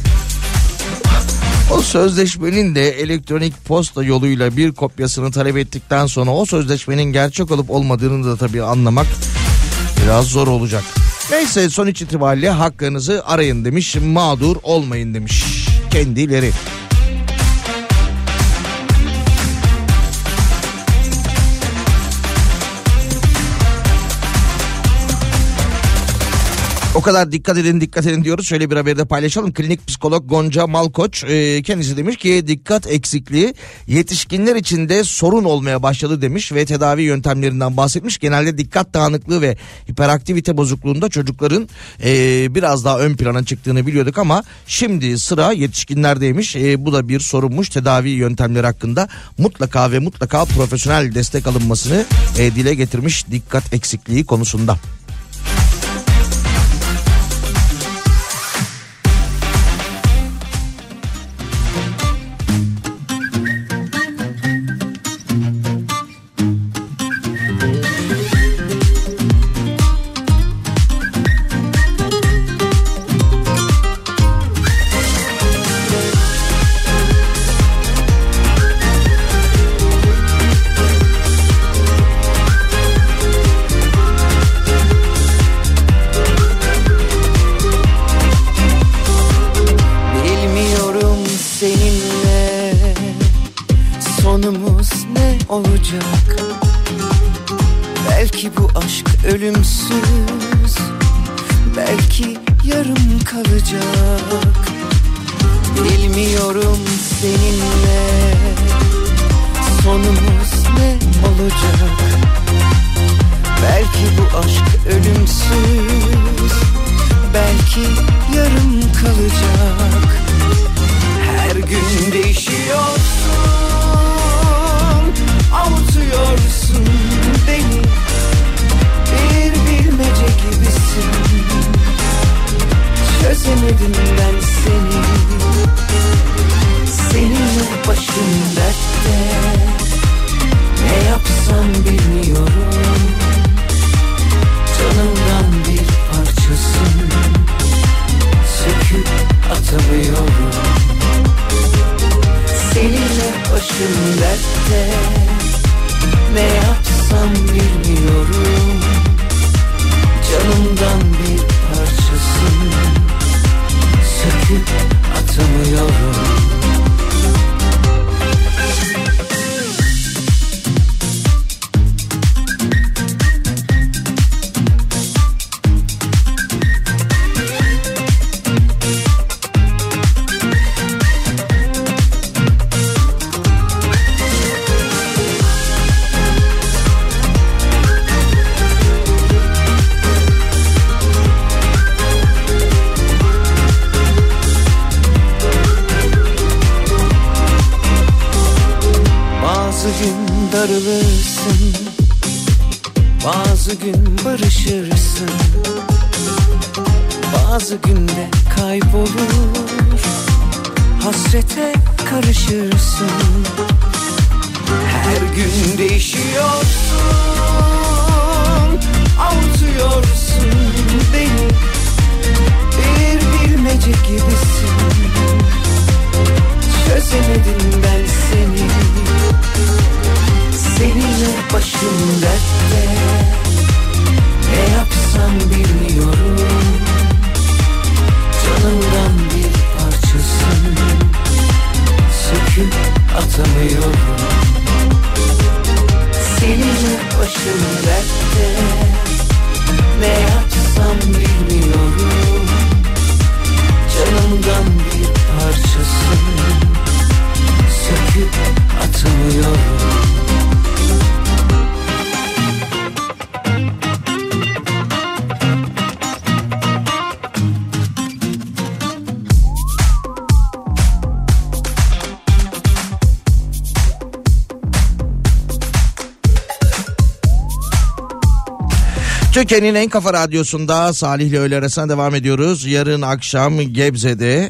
o sözleşmenin de elektronik posta yoluyla bir kopyasını talep ettikten sonra o sözleşmenin gerçek olup olmadığını da tabii anlamak biraz zor olacak. Neyse, sonuç itibariyle hakkınızı arayın demiş, mağdur olmayın demiş kendileri. O kadar dikkat edin diyoruz. Şöyle bir haberi de paylaşalım. Klinik psikolog Gonca Malkoç kendisi demiş ki dikkat eksikliği yetişkinler için de sorun olmaya başladı demiş ve tedavi yöntemlerinden bahsetmiş. Genelde dikkat dağınıklığı ve hiperaktivite bozukluğunda çocukların biraz daha ön plana çıktığını biliyorduk ama şimdi sıra yetişkinlerdeymiş. Bu da bir sorunmuş. Tedavi yöntemleri hakkında mutlaka profesyonel destek alınmasını dile getirmiş dikkat eksikliği konusunda. Belki bu aşk ölümsüz, belki yarım kalacak. Bilmiyorum seninle sonumuz ne olacak. Belki bu aşk ölümsüz, belki yarım kalacak. Her gün değişiyorsun, avutuyorsun beni. Bir bilmece gibisin, çözemedim ben seni. Seninle başım dertte, ne yapsam bilmiyorum. Canımdan bir parçasın, söküp atamıyorum. Seninle başım dertte, ne yapsam bilmiyorum. Canımdan bir parçasın, söküp atamıyorum. Darılırsın, bazı gün barışırsın, bazı günde kaybolur, hasrete karışırsın. Her gün değişiyorsun, avutuyorsun beni. Bir bilmece gibisin, çözemedim ben seni. Seninle başım dertte, ne yapsam bilmiyorum. Canımdan bir parçasın, söküp atamıyorum. Seninle başım dertte, ne yapsam bilmiyorum. Canımdan bir parçasın, söküp atamıyorum. Türkiye'nin en kafa radyosunda Salih ile öğle arasına devam ediyoruz. Yarın akşam Gebze'de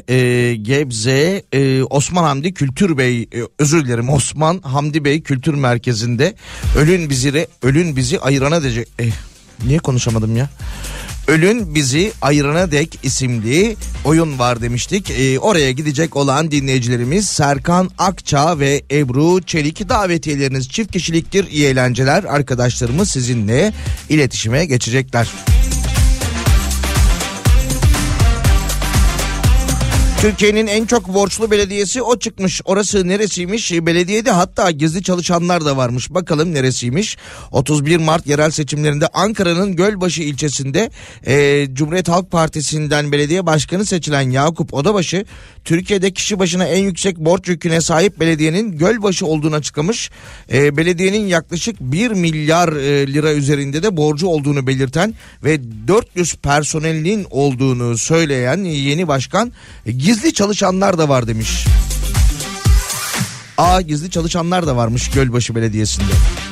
Osman Hamdi Kültür Bey, Osman Hamdi Bey Kültür Merkezi'nde Ölün Bizi Ayırana Dek niye konuşamadım ya? Ölün Bizi Ayırana Dek isimli oyun var demiştik. Oraya gidecek olan dinleyicilerimiz Serkan Akça ve Ebru Çelik, davetiyeleriniz çift kişiliktir. İyi eğlenceler. Arkadaşlarımız sizinle iletişime geçecekler. Türkiye'nin en çok borçlu belediyesi o çıkmış. Orası neresiymiş? Belediyede hatta gizli çalışanlar da varmış. Bakalım neresiymiş? 31 Mart yerel seçimlerinde Ankara'nın Gölbaşı ilçesinde Cumhuriyet Halk Partisi'nden belediye başkanı seçilen Yakup Odabaşı, Türkiye'de kişi başına en yüksek borç yüküne sahip belediyenin Gölbaşı olduğunu açıklamış. Belediyenin yaklaşık 1 milyar lira üzerinde de borcu olduğunu belirten ve 400 personelinin olduğunu söyleyen yeni başkan, gizli çalışanlar da var demiş. Gizli çalışanlar da varmış Gölbaşı Belediyesi'nde.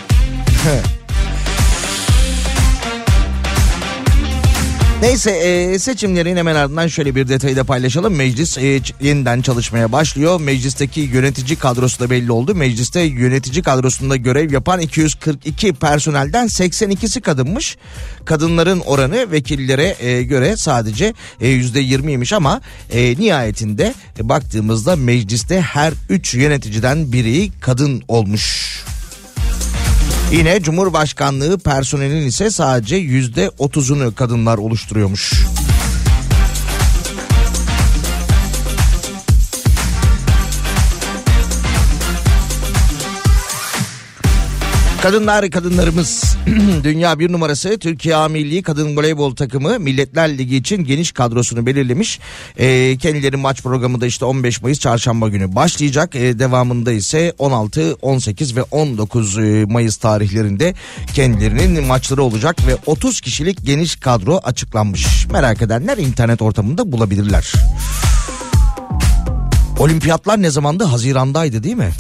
Neyse, seçimlerin hemen ardından şöyle bir detayı da paylaşalım. Meclis yeniden çalışmaya başlıyor. Meclisteki yönetici kadrosu da belli oldu. Mecliste yönetici kadrosunda görev yapan 242 personelden 82'si kadınmış. Kadınların oranı vekillere göre sadece %20'ymiş ama nihayetinde baktığımızda mecliste her 3 yöneticiden biri kadın olmuş. Yine Cumhurbaşkanlığı personelinin ise sadece %30'unu kadınlar oluşturuyormuş. Kadınlarımız dünya bir numarası Türkiye A Milli Kadın Voleybol takımı Milletler Ligi için geniş kadrosunu belirlemiş. Kendileri maç programı da işte 15 Mayıs çarşamba günü başlayacak. Devamında ise 16, 18 ve 19 Mayıs tarihlerinde kendilerinin maçları olacak ve 30 kişilik geniş kadro açıklanmış. Merak edenler internet ortamında bulabilirler. Olimpiyatlar ne zamandı? Hazirandaydı değil mi?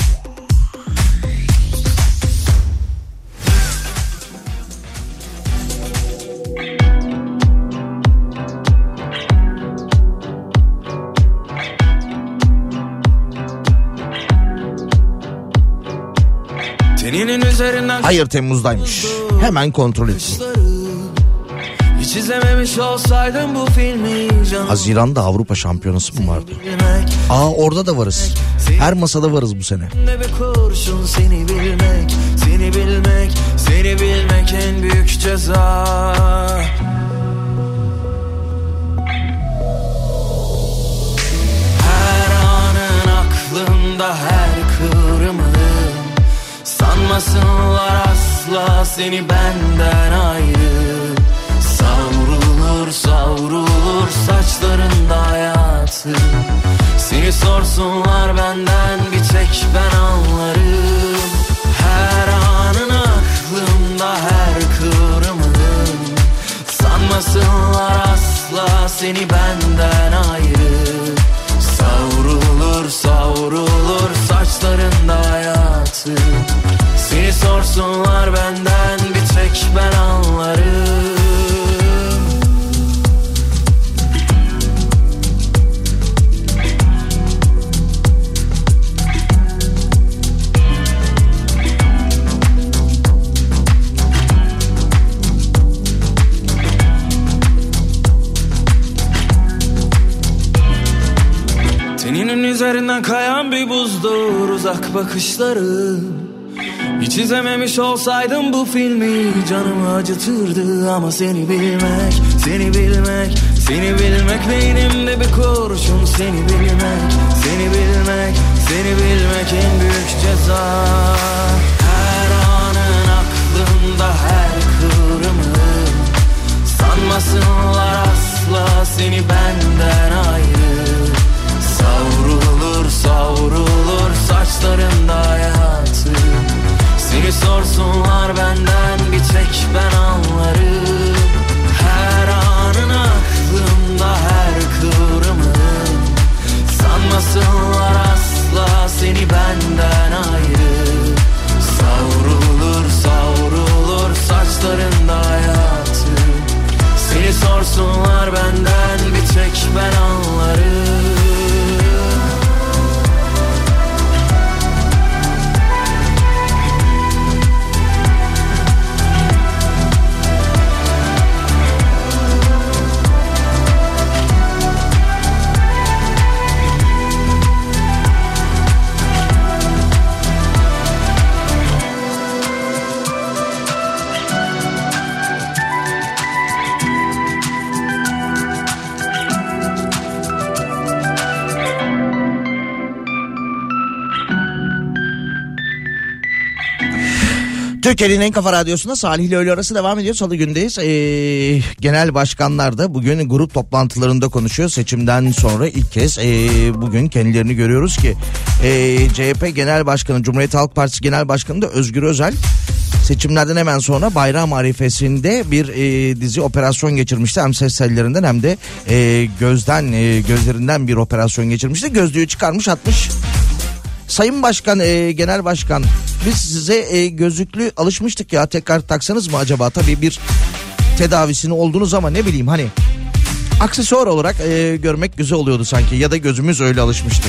Hayır, Temmuz'daymış. Hemen kontrol etsin. Hiç izlememiş olsaydım bu filmi canım. Haziran'da Avrupa Şampiyonası mı vardı? Orada da varız. Her masada varız bu sene. Ne bir kurşun seni bilmek, seni bilmek, seni bilmek en büyük ceza. Her anın aklımda, her kıvrımın. Sanmasınlar asla seni benden ayrı. Savrulur savrulur saçlarında hayatı. Seni sorsunlar benden bir tek ben anlarım. Her anın aklımda, her kıvrımın. Sanmasınlar asla seni benden ayrı. Savrulur savrulur saçlarında hayatı. Seni sorsunlar benden bir tek ben anlarım. Teninin üzerinden kayan bir buzdur uzak bakışların. Hiç izlememiş olsaydım bu filmi canımı acıtırdı ama seni bilmek, seni bilmek, seni bilmek beynimde bir kurşun seni bilmek, seni bilmek, seni bilmek en büyük ceza. Her anın aklımda, her kıvrımın. Sanmasınlar asla seni benden ayrı. Savrulur savrulur saçlarında hayatı. Seni sorsunlar benden bir tek ben anlarım. Her anın aklımda, her kıvrımın. Sanmasınlar asla seni benden ayrı. Savrulur savrulur saçlarında hayatı. Seni sorsunlar benden bir tek ben anlarım. Türkiye'nin en kafa radyosunda Salih ile öğle arası devam ediyor. Salı gündeyiz. Genel başkanlar da bugün grup toplantılarında konuşuyor. Seçimden sonra ilk kez bugün kendilerini görüyoruz ki CHP Genel Başkanı, Cumhuriyet Halk Partisi Genel Başkanı da Özgür Özel seçimlerden hemen sonra bayram arifesinde bir dizi operasyon geçirmişti. Hem ses tellerinden hem de gözlerinden bir operasyon geçirmişti. Gözlüğü çıkarmış atmış. Sayın Başkan, Genel Başkan, biz size gözlüklü alışmıştık ya, tekrar taksanız mı acaba? Tabii bir tedavisini oldunuz ama ne bileyim hani aksesuar olarak görmek güzel oluyordu sanki, ya da gözümüz öyle alışmıştı.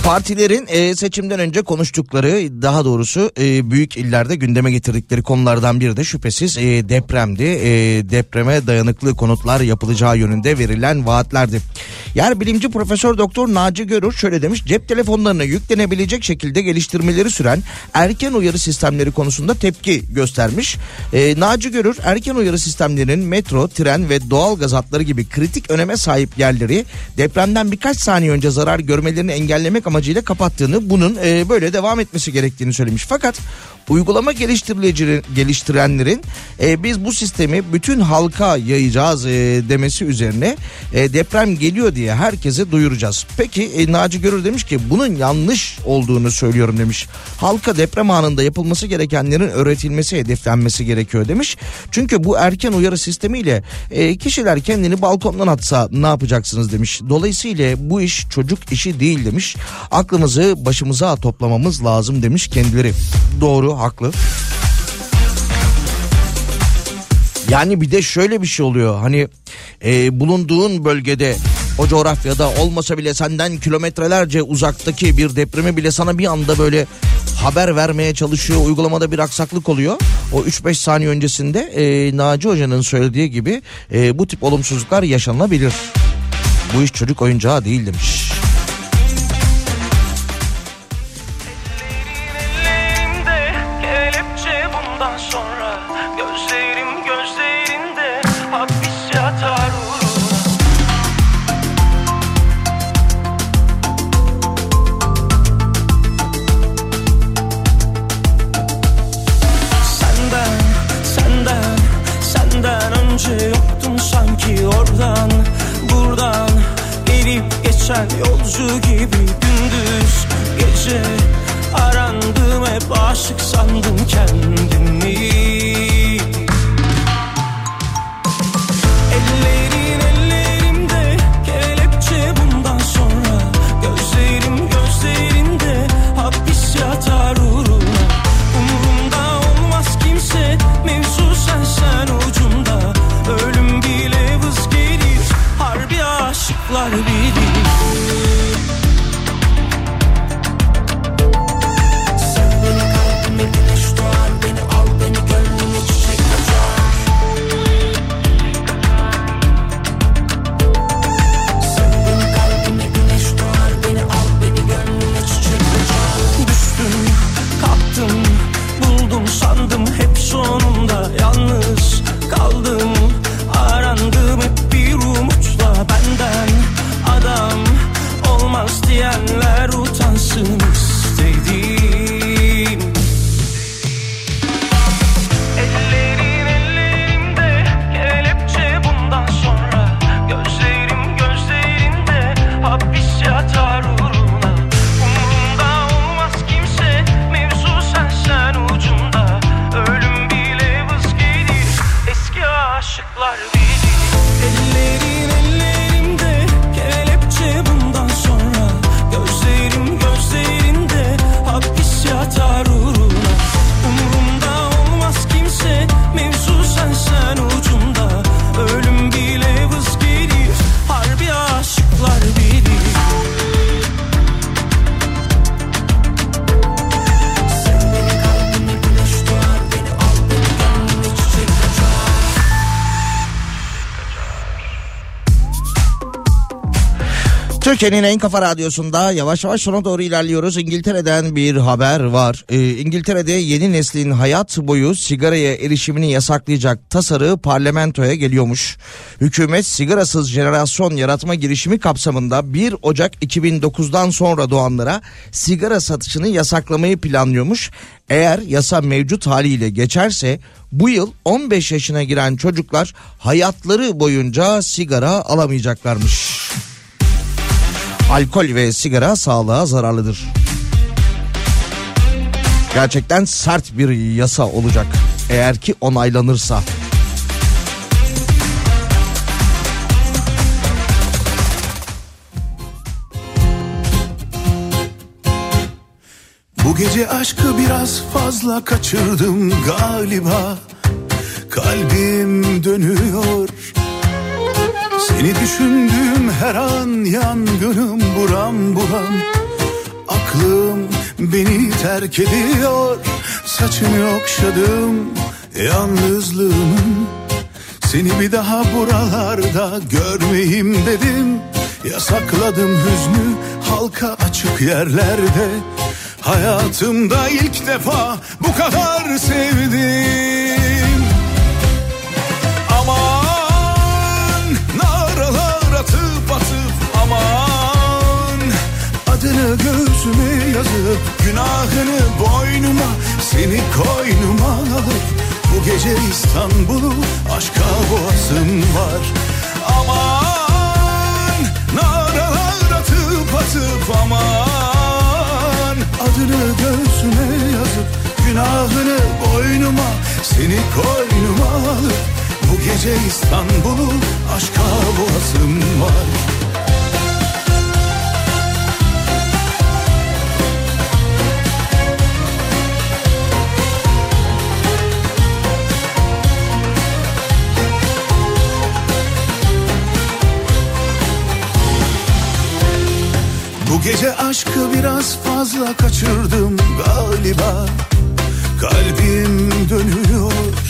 Partilerin seçimden önce konuştukları, daha doğrusu büyük illerde gündeme getirdikleri konulardan biri de şüphesiz depremdi. Depreme dayanıklı konutlar yapılacağı yönünde verilen vaatlerdi. Yer bilimci Profesör Doktor Naci Görür şöyle demiş: cep telefonlarına yüklenebilecek şekilde geliştirmeleri süren erken uyarı sistemleri konusunda tepki göstermiş. Naci Görür erken uyarı sistemlerinin metro, tren ve doğalgaz hatları gibi kritik öneme sahip yerleri depremden birkaç saniye önce zarar görmelerini engellemek amacıyla kapattığını, bunun böyle devam etmesi gerektiğini söylemiş. Fakat uygulama geliştirenlerin biz bu sistemi bütün halka yayacağız demesi üzerine deprem geliyor diye herkese duyuracağız. Peki Naci Görür demiş ki bunun yanlış olduğunu söylüyorum demiş. Halka deprem anında yapılması gerekenlerin öğretilmesi, hedeflenmesi gerekiyor demiş. Çünkü bu erken uyarı sistemiyle kişiler kendini balkondan atsa ne yapacaksınız demiş. Dolayısıyla bu iş çocuk işi değil demiş. Aklımızı başımıza toplamamız lazım demiş kendileri. Doğru, haklı. Yani bir de şöyle bir şey oluyor. Hani bulunduğun bölgede, o coğrafyada olmasa bile senden kilometrelerce uzaktaki bir depremi bile sana bir anda böyle haber vermeye çalışıyor. Uygulamada bir aksaklık oluyor. O 3-5 saniye öncesinde Naci Hoca'nın söylediği gibi bu tip olumsuzluklar yaşanabilir. Bu iş çocuk oyuncağı değil demiş. Yoktum sanki oradan buradan gelip geçen yolcu gibi, gündüz gece arandım, hep aşık sandım kendimi. Ellerin ellerimde kelepçe bundan sonra, gözlerim gözlerinde hapis yatar uğruna. Umurumda olmaz kimse, mevzu sen ucunda. Ölüm bile vız gelir, harbi aşıklar bilir. Sen beni kalbime güneş doğar, beni al beni gönlüme çiçek açar. Sen beni kalbime güneş doğar, beni al beni gönlüme çiçek açar. Düştüm, kalktım, buldum sandım hep sonunda yalnız kaldım. Arandım hep bir umutla, benden adam olmaz diyenler utansın istedim. Ellerin ellerimde kelepçe bundan sonra, gözlerim gözlerinde hapis yatar uğruna. Umurumda olmaz kimse, mevzu sen ucunda. Ölüm bile vız gelir, eski aşıklar bilir. Ellerin ellerimde kelepçe bundan sonra, gözlerim gözlerinde hapis yatar uğruna. Umurumda olmaz kimse, mevzu sen ucunda. Ölüm bile vız gelir, harbi aşıklar bilir. Sen beni kalbime güneş doğar, beni al beni gönlüme çiçek açar. Türkiye'nin en kafa radyosunda yavaş yavaş sona doğru ilerliyoruz. İngiltere'den bir haber var. İngiltere'de yeni neslin hayat boyu sigaraya erişimini yasaklayacak tasarı parlamentoya geliyormuş. Hükümet sigarasız jenerasyon yaratma girişimi kapsamında 1 Ocak 2009'dan sonra doğanlara sigara satışını yasaklamayı planlıyormuş. Eğer yasa mevcut haliyle geçerse bu yıl 15 yaşına giren çocuklar hayatları boyunca sigara alamayacaklarmış. Alkol ve sigara sağlığa zararlıdır. Gerçekten sert bir yasa olacak eğer ki onaylanırsa. Bu gece aşkı biraz fazla kaçırdım galiba. Kalbim dönüyor. Seni düşündüğüm her an yangınım buram buram. Aklım beni terk ediyor, saçını okşadım yalnızlığımın. Seni bir daha buralarda görmeyeyim dedim. Yasakladım hüznü halka açık yerlerde. Hayatımda ilk defa bu kadar sevdim. Aman naralar atıp atıp aman, adını göğsüme yazıp günahını boynuma, seni koynuma alıp bu gece İstanbul'u aşka boğazım var. Aman naralar atıp atıp aman, adını göğsüme yazıp günahını boynuma, seni koynuma alıp bu gece İstanbul'u aşka boğazım var. Bu gece aşkı biraz fazla kaçırdım galiba. Kalbim dönüyor.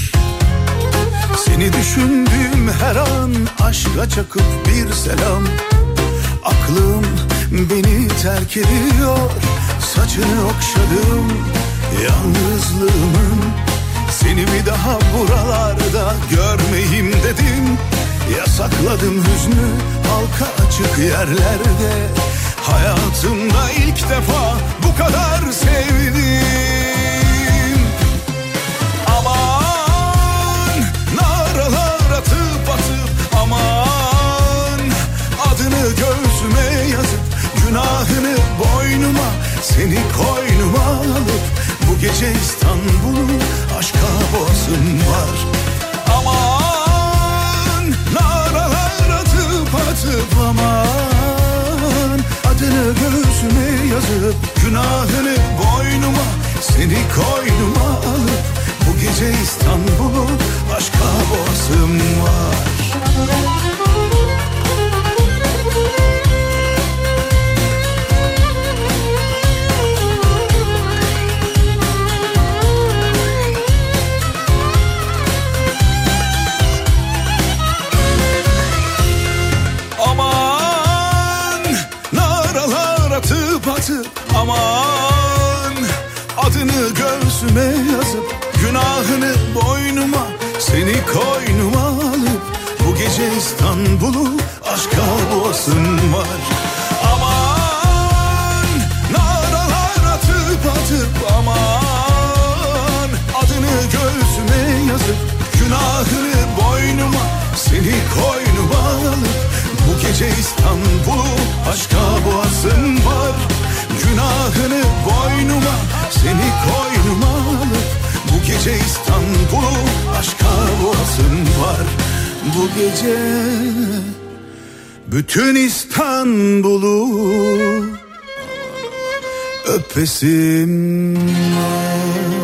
Seni düşündüğüm her an aşka çakıp bir selam. Aklım beni terk ediyor, saçını okşadım yalnızlığımın. Seni bir daha buralarda görmeyeyim dedim. Yasakladım hüznü halka açık yerlerde. Hayatımda ilk defa bu kadar sevdim. Aman naralar atıp atıp aman, adını göğsüme yazıp günahını boynuma, seni koynuma alıp bu gece İstanbul'u aşka boğazım var. Aman naralar atıp atıp aman, adını göğsüme yazıp günahını boynuma, seni koynuma alıp bu gece İstanbul'u aşka boğazım var. Atıp aman, adını göğsüme yazıp günahını boynuma, seni koynuma alıp bu gece İstanbul'u aşka boğazım var. Aman naralar atıp atıp aman, adını göğsüme yazıp günahını boynuma, seni koynuma alıp bu gece İstanbul'u aşka boğazım var. Günahını boynuma, seni koynuma alıp bu gece İstanbul'u aşka boğazım var. Bu gece bütün İstanbul'u öpesim var.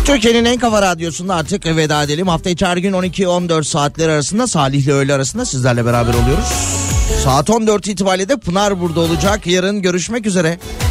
Türkiye'nin en kafa radyosunda artık veda edelim. Hafta içi her gün 12-14 saatler arasında Salih ile öğle arasında sizlerle beraber oluyoruz. Saat 14 itibariyle de Pınar burada olacak. Yarın görüşmek üzere.